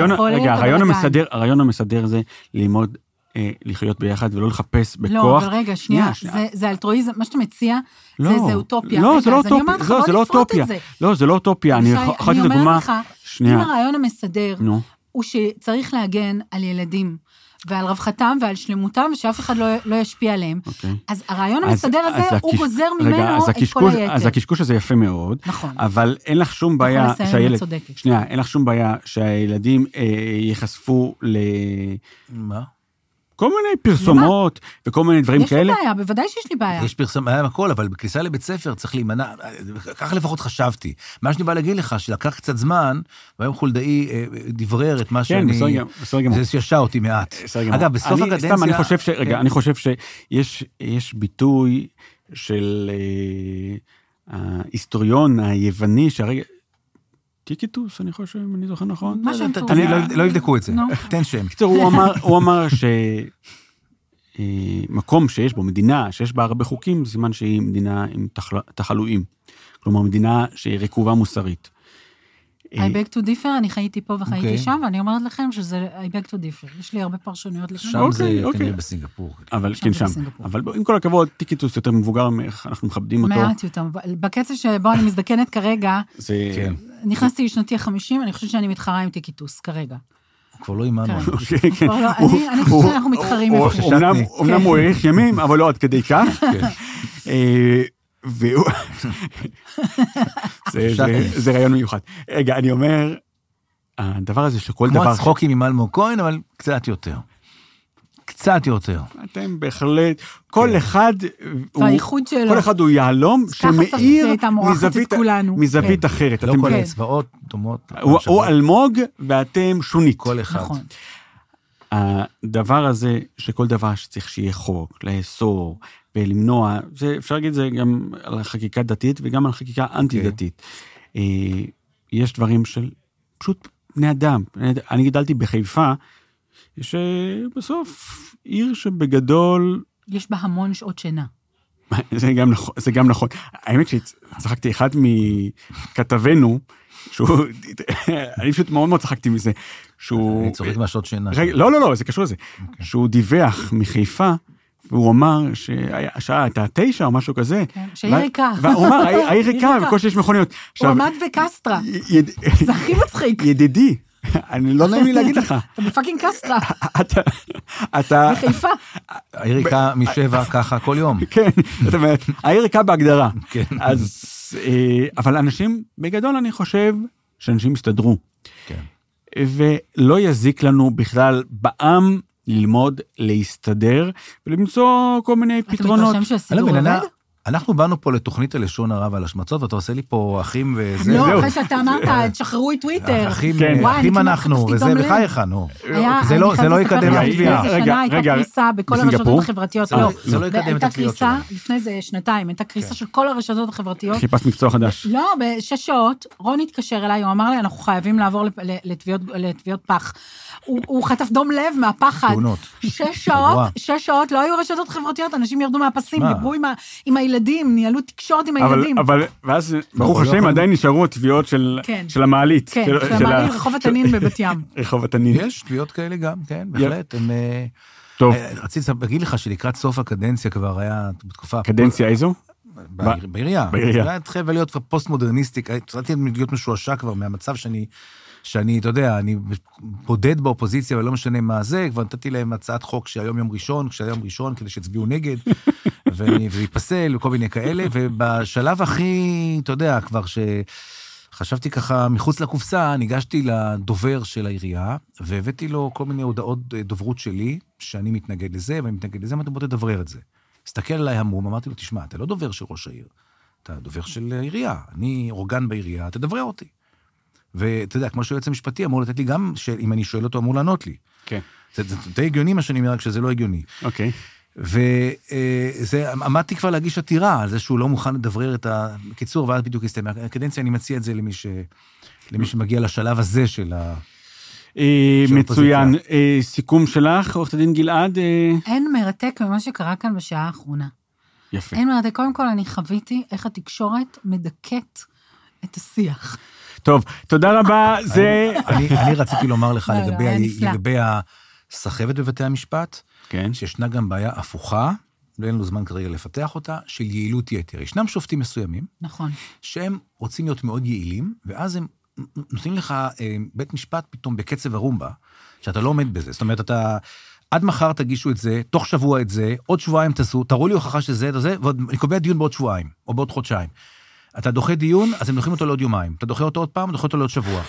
הרעיון המסדר זה ללמוד לחיות ביחד ולא לחפש בכוח. לא, אבל רגע, שנייה, זה אלטרואיזם, מה שאתה מציע, זה אוטופיה. לא, זה לא אוטופיה. לא, זה לא אוטופיה. אני אומרת לך, אם הרעיון המסדר הוא שצריך להגן על ילדים, ועל רווחתם ועל שלמותם, ושאף אחד לא ישפיע עליהם. אז הרעיון המסדר הזה, הוא גוזר ממנו את כל היתר. אז הקשקוש הזה יפה מאוד, אבל אין לך שום בעיה אין לך שום בעיה שהילדים ייחשפו מה? כל מיני פרסומות וכל מיני דברים כאלה. יש לי בעיה, בוודאי שיש לי בעיה. יש פרסומה הכל, אבל בכניסה לבית ספר צריך להימנע, ככה לפחות חשבתי. מה שאני בא להגיד לך, שלקח קצת זמן, והיום חולדאי דברר את מה שאני... זה שישע אותי מעט. אגב, בסוף הקדנציה... אני חושב שיש ביטוי של ההיסטוריון היווני, שהרגע... טיקיטוס, אני חושב, אני זוכר נכון. מה שהם אני לא יבדקו את זה. תן שם. הוא אמר שמקום שיש בו, מדינה שיש בה הרבה חוקים, זה זמן שהיא מדינה עם תחלואים. כלומר, מדינה שהיא רקובה מוסרית. I beg to differ, אני חייתי פה וחייתי שם, ואני אומרת לכם שזה I beg to differ. יש לי הרבה פרשנויות לכם. שם זה כנראה בסינגפור. אבל כן, שם. אבל עם כל הכבוד, טיקיטוס יותר מבוגר, אנחנו מכבדים אותו. מעט יותר. בקצב שבו אני מזדקנת כרגע, נכנסתי לשנתי ה-50, אני חושבת שאני מתחרה עם טיקיטוס כרגע. כבר לא אימנו. אני חושבת שאנחנו מתחרים. אמנם הוא האריך ימים, אבל לא עד כדי כך. זה רעיון מיוחד. רגע, אני אומר, הדבר הזה שכל דבר... כמו הצחוקים עם אלמוג כהן, אבל קצת יותר. קצת יותר. אתם בהחלט, כל אחד... והייחוד שלו. כל אחד הוא יעלום שמאיר מזווית אחרת. לא כל הצבעות דומות. הוא אלמוג ואתם שונית. כל אחד. נכון. הדבר הזה, שכל דבר שצריך שיהיה חוק, לאסור ולמנוע, אפשר להגיד זה גם על חקיקה דתית וגם על חקיקה אנטי-דתית. יש דברים של פשוט בני אדם. אני גדלתי בחיפה, שבסוף עיר שבגדול... יש בה המון שעות שינה. זה גם נכון. האמת שצחקתי אחד מכתבנו, אני פשוט מאוד מאוד צחקתי מזה, אני צוחק מהשעות שינה. לא, זה קשור לזה. שהוא דיווח מחיפה, והוא אמר שהשעה הייתה 9 או משהו כזה. שהיא ריקה. והוא אמר, העיר ריקה, וכל שיש מכוניות. הוא עמד בקסטרה. זה הכי מצחיק. ידידי, אני לא נעים לי להגיד לך. אתה בפאקינג קסטרה. אתה... בחיפה. העיר ריקה משבע ככה כל יום. כן, זאת אומרת, העיר ריקה בהגדרה. כן. אז, אבל אנשים, בגדול אני חושב שאנשים יסתדרו. כן. ולא יזיק לנו בכלל בעם ללמוד, להסתדר, ולמצוא כל מיני פתרונות. אתה מתרשם שהסידור עובד? אנחנו באנו פה לתוכנית הלשון הרע ועל השמצות, ואתה עושה לי פה אחים וזה. לא, אחרי שאתה אמרת, תשחררו את טוויטר. אחים אנחנו, וזה בחייך, נו. זה לא יקדם את התביעה. לפני שנה הייתה קריסה בכל הרשתות החברתיות. לא, זה לא יקדם את התביעות שלנו. לפני זה שנתיים, הייתה קריסה של כל הרשתות החברתיות. חיפשת מקצוע חדש. לא, ב6 שעות, רון התקשר אליי, הוא אמר לי, אנחנו חייבים לעבור לתביעות פח. הוא חטף דום לב מהפחד. 6 שעות, לא היו רשתות חברתיות, אנשים ירדו מהפסים, דיברו עם הילדים, ניהלו תקשורת עם הילדים. אבל, ואז, ברוך השם, עדיין נשארו התביעות של המעלית. כן, של המעלית, רחוב התנין בבת ים. רחוב התנין. יש תביעות כאלה גם, כן, בהחלט. טוב. רציתי להגיד לך שלקראת סוף הקדנציה כבר היה בתקופה... קדנציה איזו? בעירייה. בעירייה. היה חייב להיות פוסט-מודרניסטי, רציתי להיות משועשע כבר מהמצב שאני, אתה יודע, אני בודד באופוזיציה, ולא משנה מה זה, כבר נתתי להם הצעת חוק שהיום יום ראשון, כשהיום ראשון, כדי שיצביעו נגד, ויפסל, וכל מיני כאלה, ובשלב הכי, אתה יודע, כבר שחשבתי ככה מחוץ לקופסה, ניגשתי לדובר של העירייה, והבאתי לו כל מיני הודעות דוברות שלי, שאני מתנגד לזה, ואני מתנגד לזה, ואתה בוא תדברר את זה. הסתכל עליי המום, אמרתי לו, תשמע, אתה לא דובר של ראש העיר, אתה דובר של העירייה, אני אורגן בעירייה, תדברר אותי. ואתה יודע, כמו שהיועץ המשפטי אמור לתת לי גם, אם אני שואל אותו, אמור לענות לי. כן. זה די הגיוני מה שאני אומר, כשזה לא הגיוני. אוקיי. וזה, עמדתי כבר להגיש עתירה, על זה שהוא לא מוכן לדברר את הקיצור, ואז בדיוק הסתיים. הקדנציה, אני מציע את זה למי שמגיע לשלב הזה של מצוין. סיכום שלך, עורכת הדין גלעד? אין מרתק ממה שקרה כאן בשעה האחרונה. יפה. אין מרתק, קודם כל אני חוויתי איך התקשורת מדכאת את השיח. טוב, תודה רבה. אני רציתי לומר לך לגבי הסחבת בבתי המשפט, שישנה גם בעיה הפוכה, ואין לנו זמן כרגע לפתח אותה, של יעילות יתר. ישנם שופטים מסוימים, נכון. שהם רוצים להיות מאוד יעילים, ואז הם נותנים לך בית משפט פתאום בקצב הרומבה, שאתה לא עומד בזה. זאת אומרת, אתה עד מחר תגישו את זה, תוך שבוע את זה, עוד שבועיים תעשו, תראו לי הוכחה שזה, ואני קובע דיון בעוד שבועיים, או בעוד חודשיים. אתה דוחה דיון, אז הם דוחים אותו לעוד יומיים. אתה דוחה אותו עוד פעם, דוחה אותו לעוד שבוע.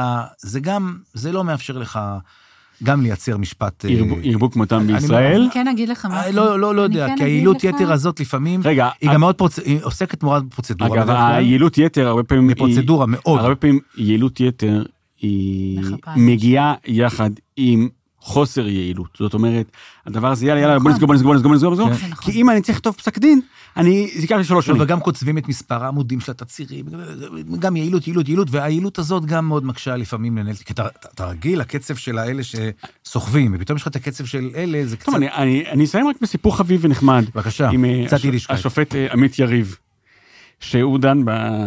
זה לא מאפשר לך גם לייצר משפט... ירבו כמותם בישראל. אני כן אגיד לך מה... לא יודע, כי היעילות יתר הזאת לפעמים, היא גם מאוד עוסקת מאוד בפרוצדורה. אגב, היעילות יתר הרבה פעמים... בפרוצדורה מאוד. הרבה פעמים יעילות יתר היא מגיעה יחד עם חוסר יעילות. זאת אומרת, הדבר הזה, יאללה, בוא נסגור. כי אם אני צריך לכתוב פסק דין, זה ייקח לי 3 שנים. וגם כותבים את מספר העמודים של התצהירים, גם יעילות, והיעילות הזאת גם מאוד מקשה לפעמים לנהל, כי אתה רגיל, הקצב של האלה שסוחבים, ופתאום יש לך את הקצב של אלה, זה קצת... טוב, אני אסיים רק בסיפור חביב ונחמד. בבקשה, קצת יידישקייט. השופט עמית יריב, שהוא דן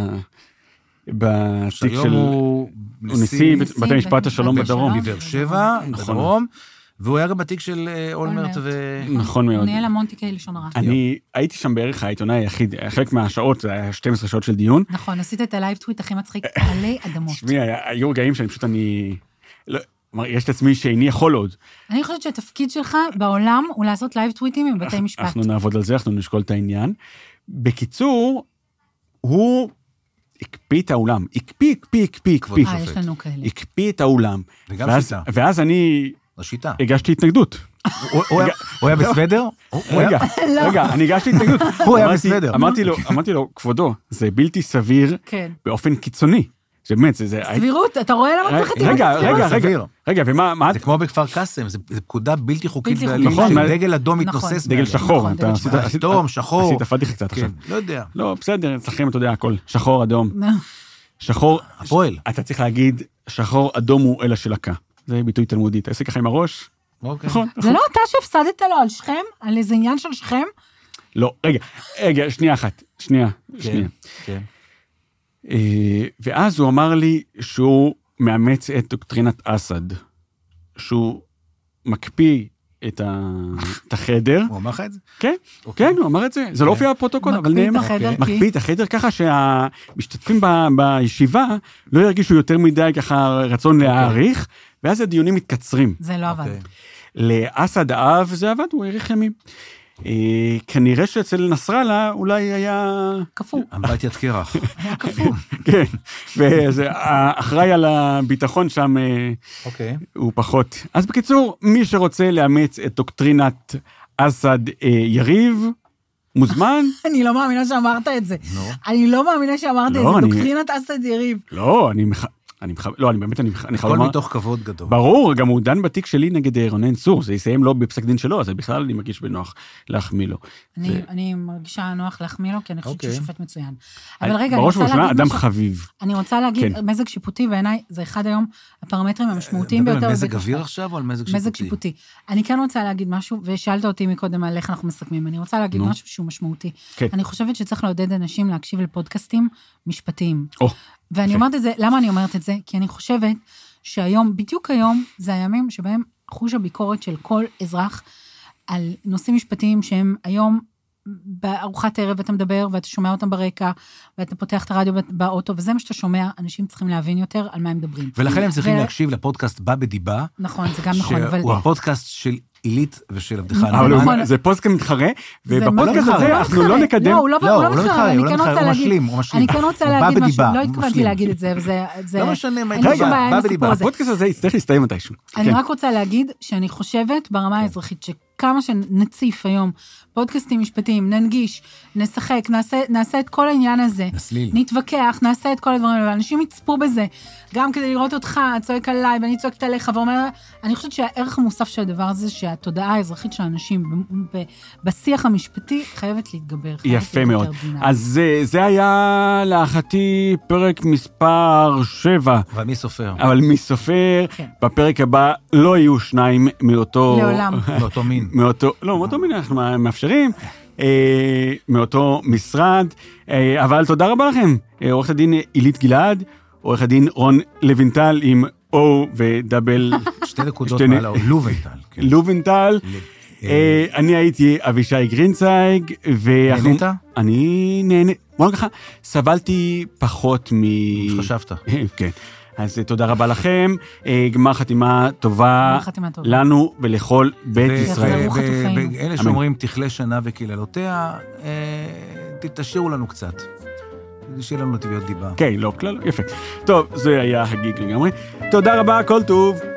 בתיק של... הוא נשיא בתי משפט השלום בדרום. בבאר שבע, בדרום. והוא היה גם בתיק של אולמרט נכון מאוד. הוא ניהל המון תיקי לשון הרע. אני הייתי שם בערך העיתונאי היחיד, חלק מהשעות, זה היה 12 שעות של דיון. נכון, עשית את הלייב טוויט הכי מצחיק עלי אדמות. שמי, היו רגעים שאני פשוט יש את עצמי שאיני יכול עוד. אני חושבת שהתפקיד שלך בעולם הוא לעשות לייב טוויטים עם בתי משפט. אנחנו נעבוד על זה, אנחנו נשקול את העניין. בקיצור, הוא הקפיא את האולם. הקפיא. יש לנו כאלה. הקפיא את האולם. וגם שיטה. ואז אני הגשתי התנגדות. הוא היה בסוודר? רגע, אני הגשתי התנגדות. הוא היה בסוודר. אמרתי לו, כבודו, זה בלתי סביר באופן קיצוני. זה באמת, זה... סבירות, אתה רואה למה צריך רגע, ומה... זה כמו בכפר קאסם, זה פקודה בלתי חוקית, נכון, דגל אדום מתנוסס. דגל שחור. אדום, שחור. עשית פדיחה קצת עכשיו. לא יודע. לא, בסדר, אצלכם אתה יודע הכל. שחור, אדום. שחור... הפועל. אתה צריך להגיד, שחור, אדום הוא אלה שלקה. זה ביטוי תלמודי. אתה עושה ככה עם הראש. נכון. זה לא אתה שהפסדת לו על שכם? על איזה עניין של שכם? לא, רגע, שנייה אחת. שנייה. כן. ואז הוא אמר לי שהוא מאמץ את דוקטרינת אסד, שהוא מקפיא את החדר. הוא אמר לך את זה? כן, הוא אמר את זה. זה לא הופיע בפרוטוקול, אבל נאמר. מקפיא את החדר ככה שהמשתתפים בישיבה לא ירגישו יותר מדי ככה רצון להעריך, ואז הדיונים מתקצרים. זה לא עבד. לאסד האב זה עבד, הוא העריך ימים. כנראה שאצל נסראללה אולי היה... כפו. אמבט יד קרח. היה כפו. כן, והאחראי על הביטחון שם הוא פחות. אז בקיצור, מי שרוצה לאמץ את דוקטרינת אסד יריב, מוזמן. אני לא מאמינה שאמרת את זה. אני לא מאמינה שאמרת את זה, דוקטרינת אסד יריב. לא, אני באמת, אני חייב לומר... הכל מתוך כבוד גדול. ברור, גם הוא דן בתיק שלי נגד רונן צור, זה יסיים לא בפסק דין שלו, אז בכלל אני מרגיש בנוח להחמיא לו. אני מרגישה נוח להחמיא לו, כי אני חושבת שהוא שופט מצוין. אבל רגע, בראש ובראשונה, אדם חביב. אני רוצה להגיד, מזג שיפוטי, בעיניי, זה אחד היום הפרמטרים המשמעותיים ביותר. מדבר על מזג אוויר עכשיו, או על מזג שיפוטי? מזג שיפוטי. אני כן רוצה להגיד משהו, ושאלת אותי מקודם על איך אנחנו מסכמים. אני רוצה להגיד משהו שהוא משמעותי. אני חושבת שצריך לעודד אנשים להקשיב לפודקאסטים משפטיים. ואני אומרת את זה, למה אני אומרת את זה? כי אני חושבת שהיום, בדיוק היום, זה הימים שבהם חוש הביקורת של כל אזרח על נושאים משפטיים שהם היום בארוחת ערב, ואתה מדבר, ואתה שומע אותם ברקע, ואתה פותח את הרדיו באוטו, וזה מה שאתה שומע, אנשים צריכים להבין יותר על מה הם מדברים. ולכן הם צריכים להקשיב לפודקאסט בא בדיבה. נכון, זה גם נכון. שהוא הפודקאסט של עילית ושל עבדך. אבל זה פודקאסט מתחרה, ובפודקאסט הזה אנחנו לא נקדם. לא, הוא לא מתחרה, אני כן רוצה להגיד משהו, לא התכוונתי להגיד את זה, לא משנה, רגע, הפודקאסט הזה יצטרך להסתיים מתישהו. אני רק רוצה להגיד שאני חושבת ברמה האזרחית שכמה שנציף היום פודקאסטים משפטיים, ננגיש, נשחק, נעשה את כל העניין הזה, נתווכח, נעשה את כל הדברים האלה, אנשים יצפו בזה, גם כדי לראות אותך, צועק עליי, ואני צועקת עליך, ואומר, אני חושבת שהערך המוסף של הדבר הזה, שהתודעה האזרחית של האנשים בשיח המשפטי חייבת להתגבר. יפה מאוד. אז זה היה להערכתי פרק מספר 7. אבל מי סופר? בפרק הבא לא יהיו שניים מאותו... לעולם. מאותו מין. מאותו מין אנחנו מאפשרים. מאותו משרד. אבל תודה רבה לכם. עורכת הדין עילית גלעד, עורך הדין רון לוינטל עם O ודאבל... 2 נקודות מעלה, לוינטל. לוינטל. אני הייתי אבישי גרינצייג. נהנית? אני נהנה. בוא נגיד לך, סבלתי פחות שחשבת. כן. אז תודה רבה לכם. גמר חתימה טובה לנו ולכל בית ישראל. אלה שאומרים תכלה שנה וקללותיה, תשאירו לנו קצת. שיהיה לנו טבעיות דיבה. כן, לא, כלל, יפה. טוב, זה היה הגיג לגמרי. תודה רבה, כל טוב.